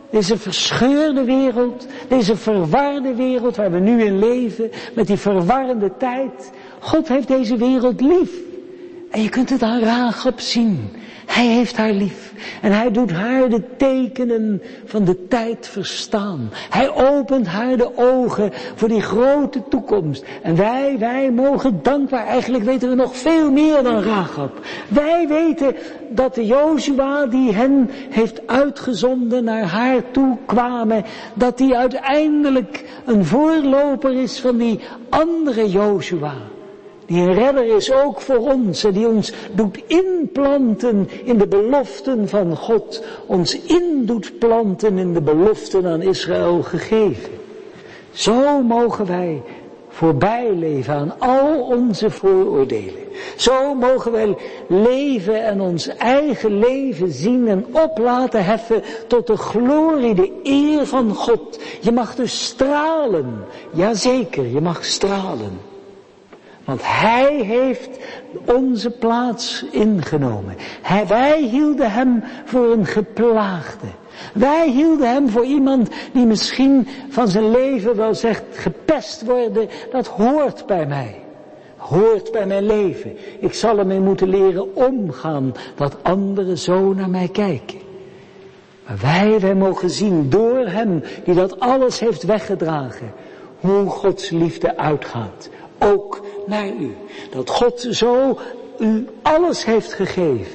Deze verscheurde wereld, deze verwarde wereld waar we nu in leven, met die verwarrende tijd. God heeft deze wereld lief. En je kunt het aan Rachab zien. Hij heeft haar lief. En hij doet haar de tekenen van de tijd verstaan. Hij opent haar de ogen voor die grote toekomst. En wij mogen dankbaar, eigenlijk weten we nog veel meer dan Rachab. Wij weten dat de Jozua die hen heeft uitgezonden naar haar toe kwamen, dat die uiteindelijk een voorloper is van die andere Jozua. Die een redder is ook voor ons en die ons doet inplanten in de beloften van God. Ons in doet planten in de beloften aan Israël gegeven. Zo mogen wij voorbij leven aan al onze vooroordelen. Zo mogen wij leven en ons eigen leven zien en op laten heffen tot de glorie, de eer van God. Je mag dus stralen. Jazeker, je mag stralen. Want hij heeft onze plaats ingenomen. Wij hielden hem voor een geplaagde. Wij hielden hem voor iemand die misschien van zijn leven wel zegt gepest worden. Dat hoort bij mij. Hoort bij mijn leven. Ik zal ermee moeten leren omgaan dat anderen zo naar mij kijken. Maar wij mogen zien door hem die dat alles heeft weggedragen. Hoe Gods liefde uitgaat. Ook naar u. Dat God zo u alles heeft gegeven.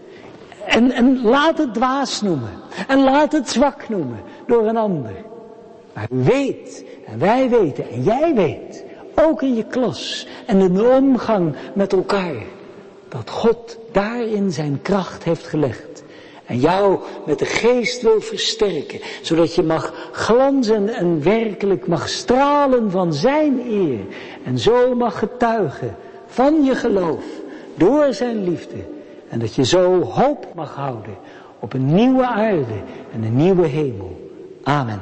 En laat het dwaas noemen. En laat het zwak noemen door een ander. Maar u weet, en wij weten, en jij weet, ook in je klas en in de omgang met elkaar, dat God daarin zijn kracht heeft gelegd. En jou met de geest wil versterken, zodat je mag glanzen en werkelijk mag stralen van zijn eer. En zo mag getuigen van je geloof, door zijn liefde. En dat je zo hoop mag houden op een nieuwe aarde en een nieuwe hemel. Amen.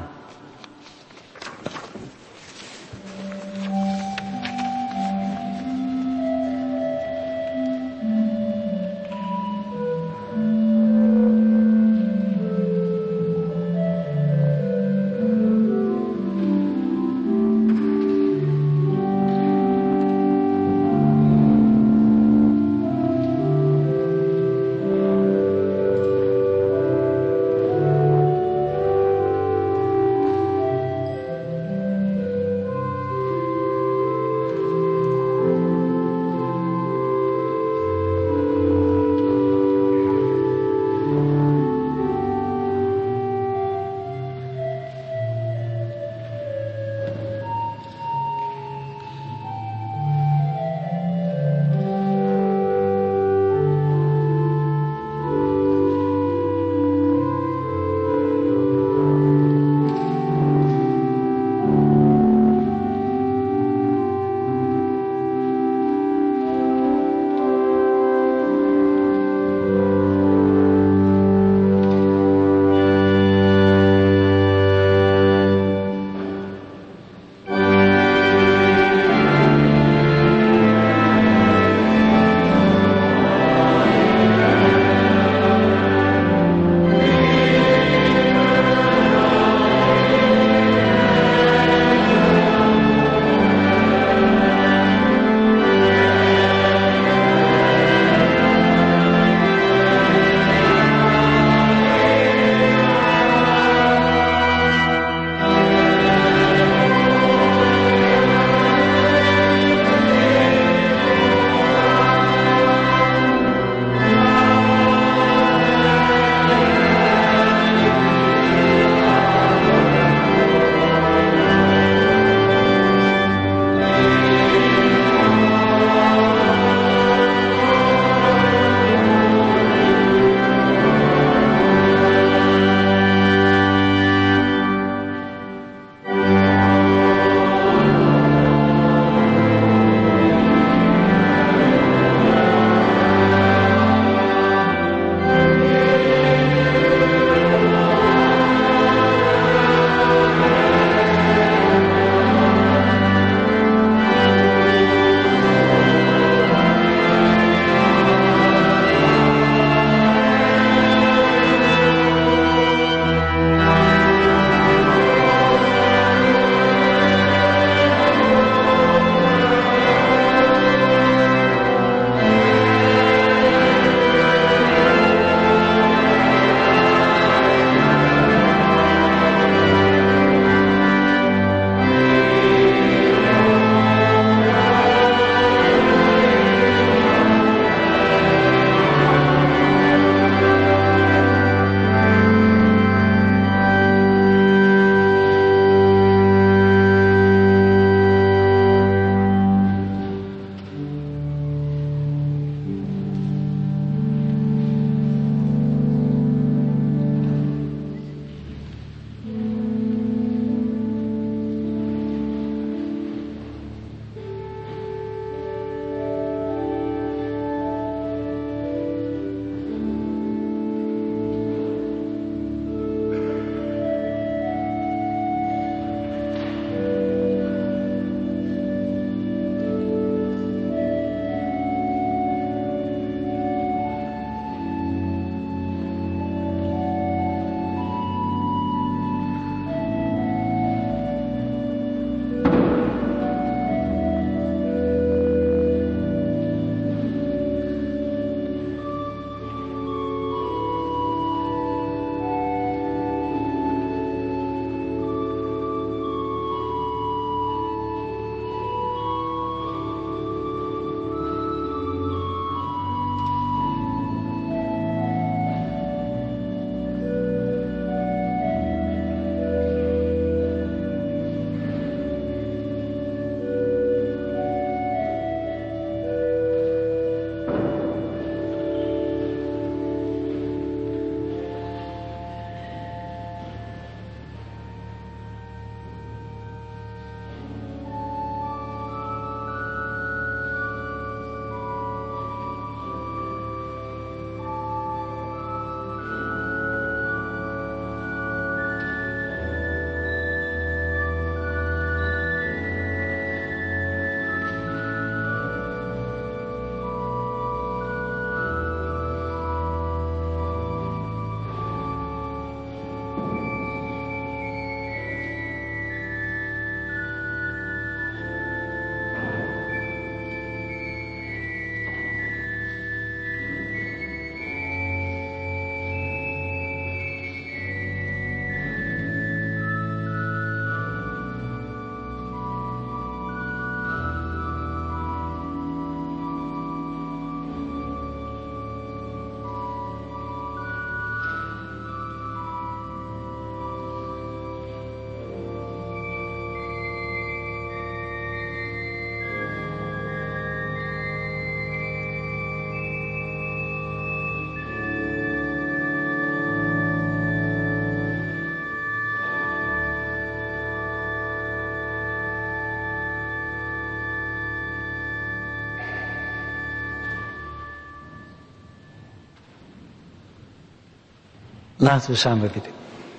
Laten we samen bidden.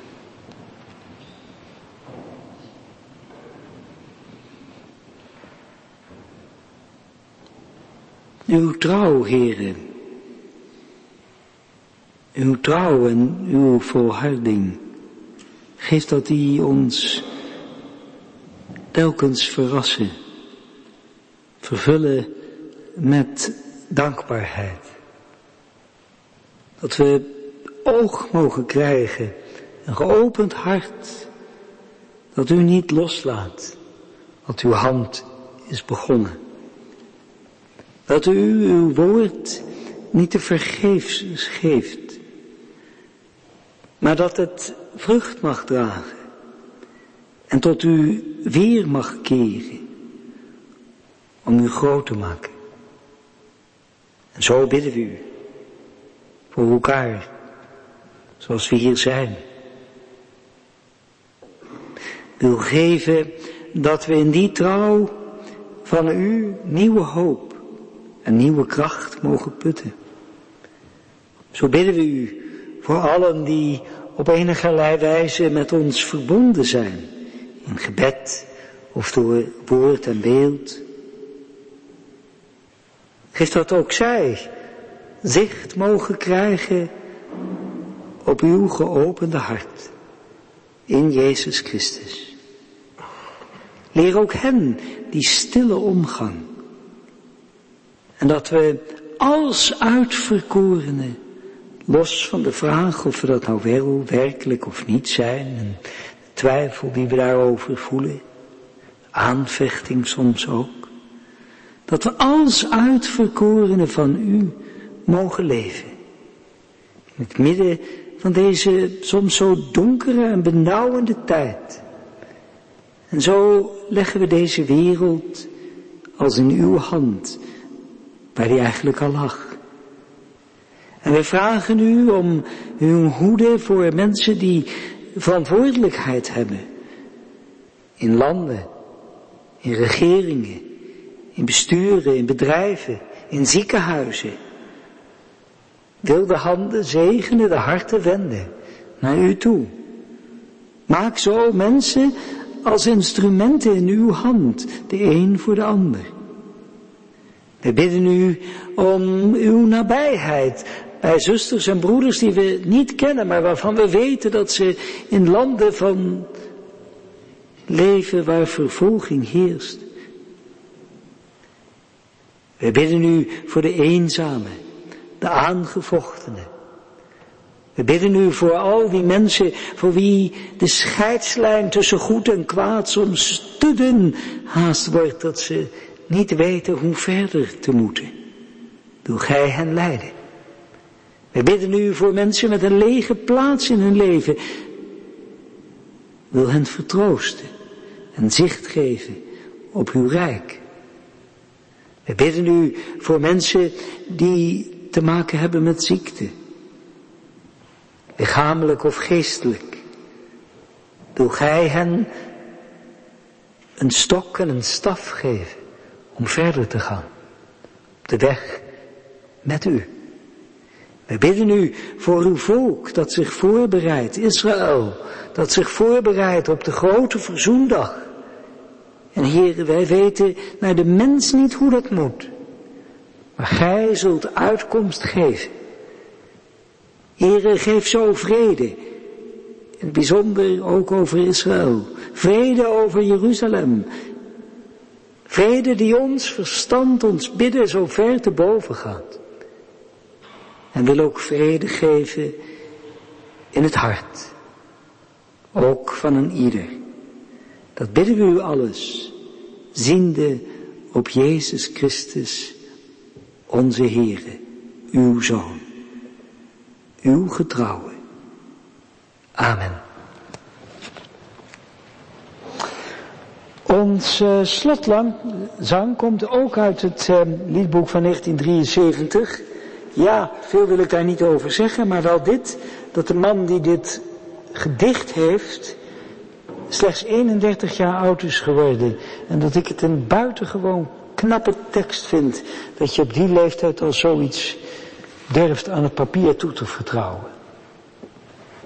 Uw trouw, Heere, uw trouw en uw volharding, geeft dat die ons telkens verrassen, vervullen met dankbaarheid. Dat we oog mogen krijgen, een geopend hart, dat u niet loslaat, dat uw hand is begonnen. Dat u uw woord niet te vergeefs geeft, maar dat het vrucht mag dragen en tot u weer mag keren om u groot te maken. En zo bidden we u voor elkaar, zoals we hier zijn. Wil geven dat we in die trouw van u nieuwe hoop en nieuwe kracht mogen putten. Zo bidden we u voor allen die op enigerlei wijze met ons verbonden zijn, in gebed of door woord en beeld. Geef dat ook zij zicht mogen krijgen op uw geopende hart in Jezus Christus. Leer ook hen die stille omgang. En dat we als uitverkorenen, los van de vraag of we dat nou wel werkelijk of niet zijn, en de twijfel die we daarover voelen, aanvechting soms ook, dat we als uitverkorenen van u mogen leven. In het midden van deze soms zo donkere en benauwende tijd. En zo leggen we deze wereld als in uw hand, waar die eigenlijk al lag. En we vragen u om uw hoede voor mensen die verantwoordelijkheid hebben. In landen, in regeringen, in besturen, in bedrijven, in ziekenhuizen. Wil de handen zegenen, de harten wenden naar u toe. Maak zo mensen als instrumenten in uw hand, de een voor de ander. We bidden u om uw nabijheid bij zusters en broeders die we niet kennen, maar waarvan we weten dat ze in landen van leven waar vervolging heerst. We bidden u voor de eenzamen, de aangevochtenen. We bidden u voor al die mensen voor wie de scheidslijn tussen goed en kwaad soms te dun haast wordt, dat ze niet weten hoe verder te moeten. Doe gij hen leiden. We bidden u voor mensen met een lege plaats in hun leven. Wil hen vertroosten en zicht geven op uw rijk. We bidden u voor mensen die te maken hebben met ziekte. Lichamelijk of geestelijk. Wil gij hen een stok en een staf geven om verder te gaan. Op de weg met u. We bidden u voor uw volk dat zich voorbereidt, Israël, dat zich voorbereidt op de grote verzoendag. En Heere, wij weten naar de mens niet hoe dat moet. Maar gij zult uitkomst geven. Heere, geef zo vrede. In het bijzonder ook over Israël. Vrede over Jeruzalem. Vrede die ons verstand, ons bidden zo ver te boven gaat. En wil ook vrede geven in het hart. Ook van een ieder. Dat bidden we u alles, ziende op Jezus Christus, onze Heere, uw Zoon, uw getrouwe. Amen. Ons slotzang komt ook uit het liedboek van 1973. Ja, veel wil ik daar niet over zeggen, maar wel dit, dat de man die dit gedicht heeft slechts 31 jaar oud is geworden. En dat ik het een buitengewoon knappe tekst vind, dat je op die leeftijd al zoiets durft aan het papier toe te vertrouwen.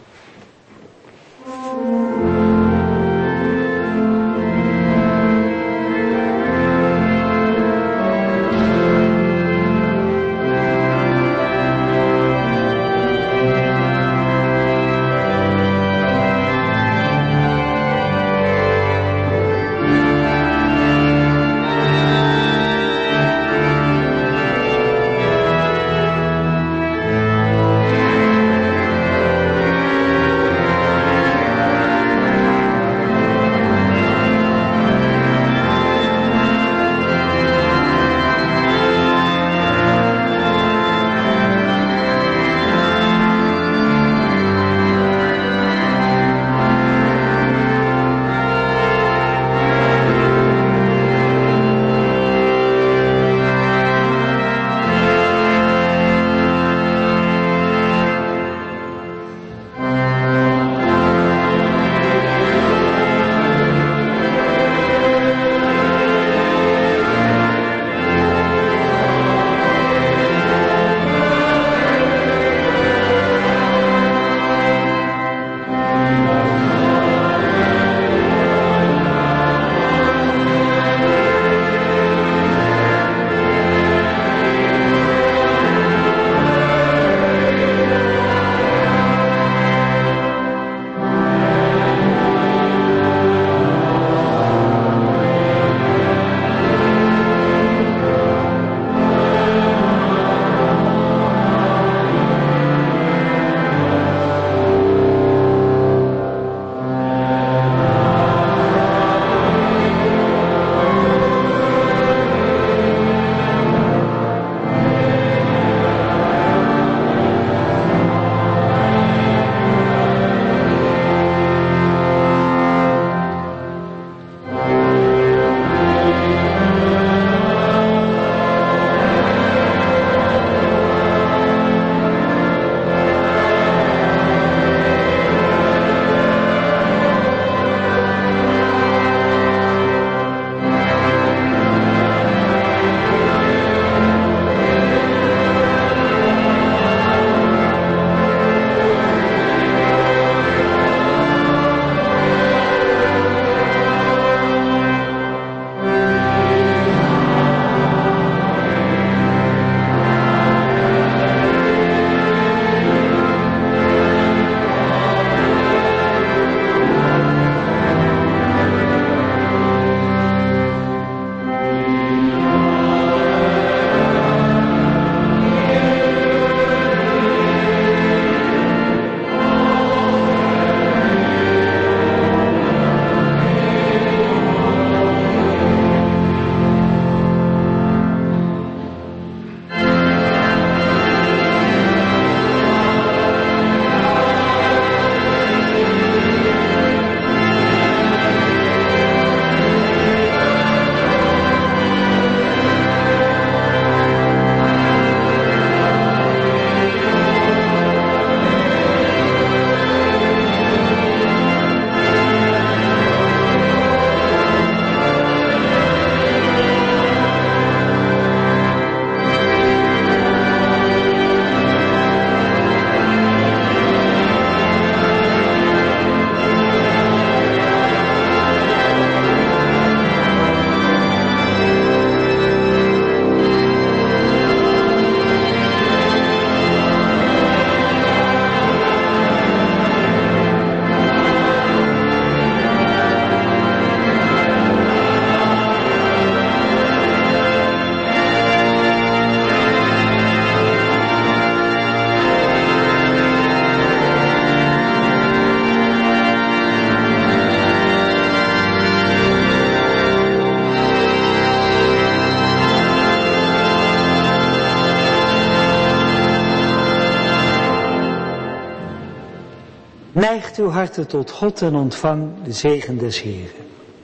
Neigt uw harten tot God en ontvang de zegen des Heeren.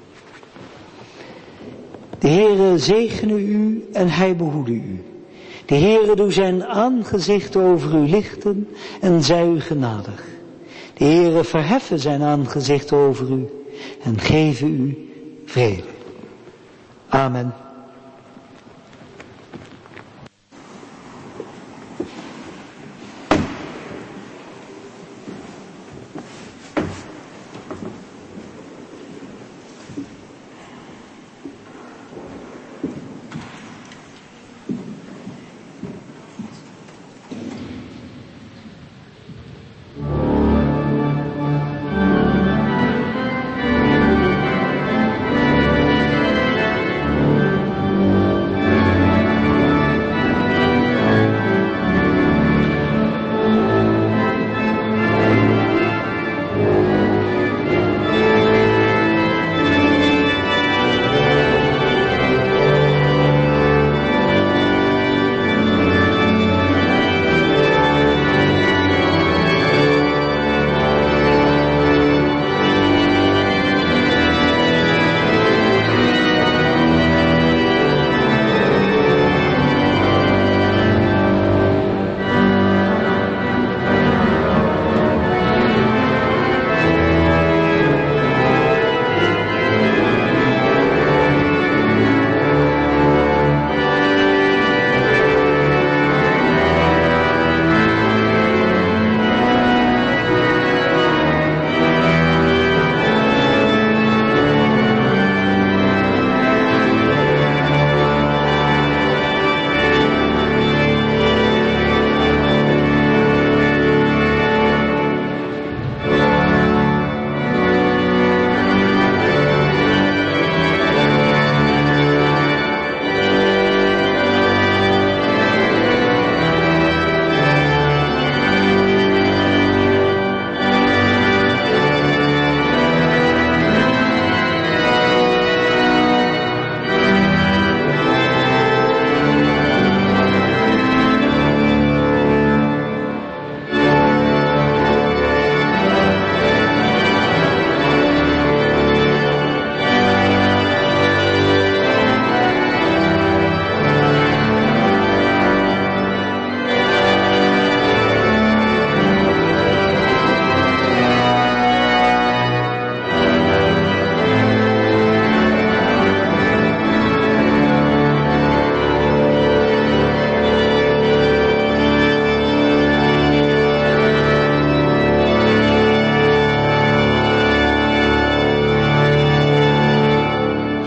De Heere zegene u en hij behoede u. De Heere doe zijn aangezicht over u lichten en zij u genadig. De Heere verheffen zijn aangezicht over u en geven u vrede. Amen.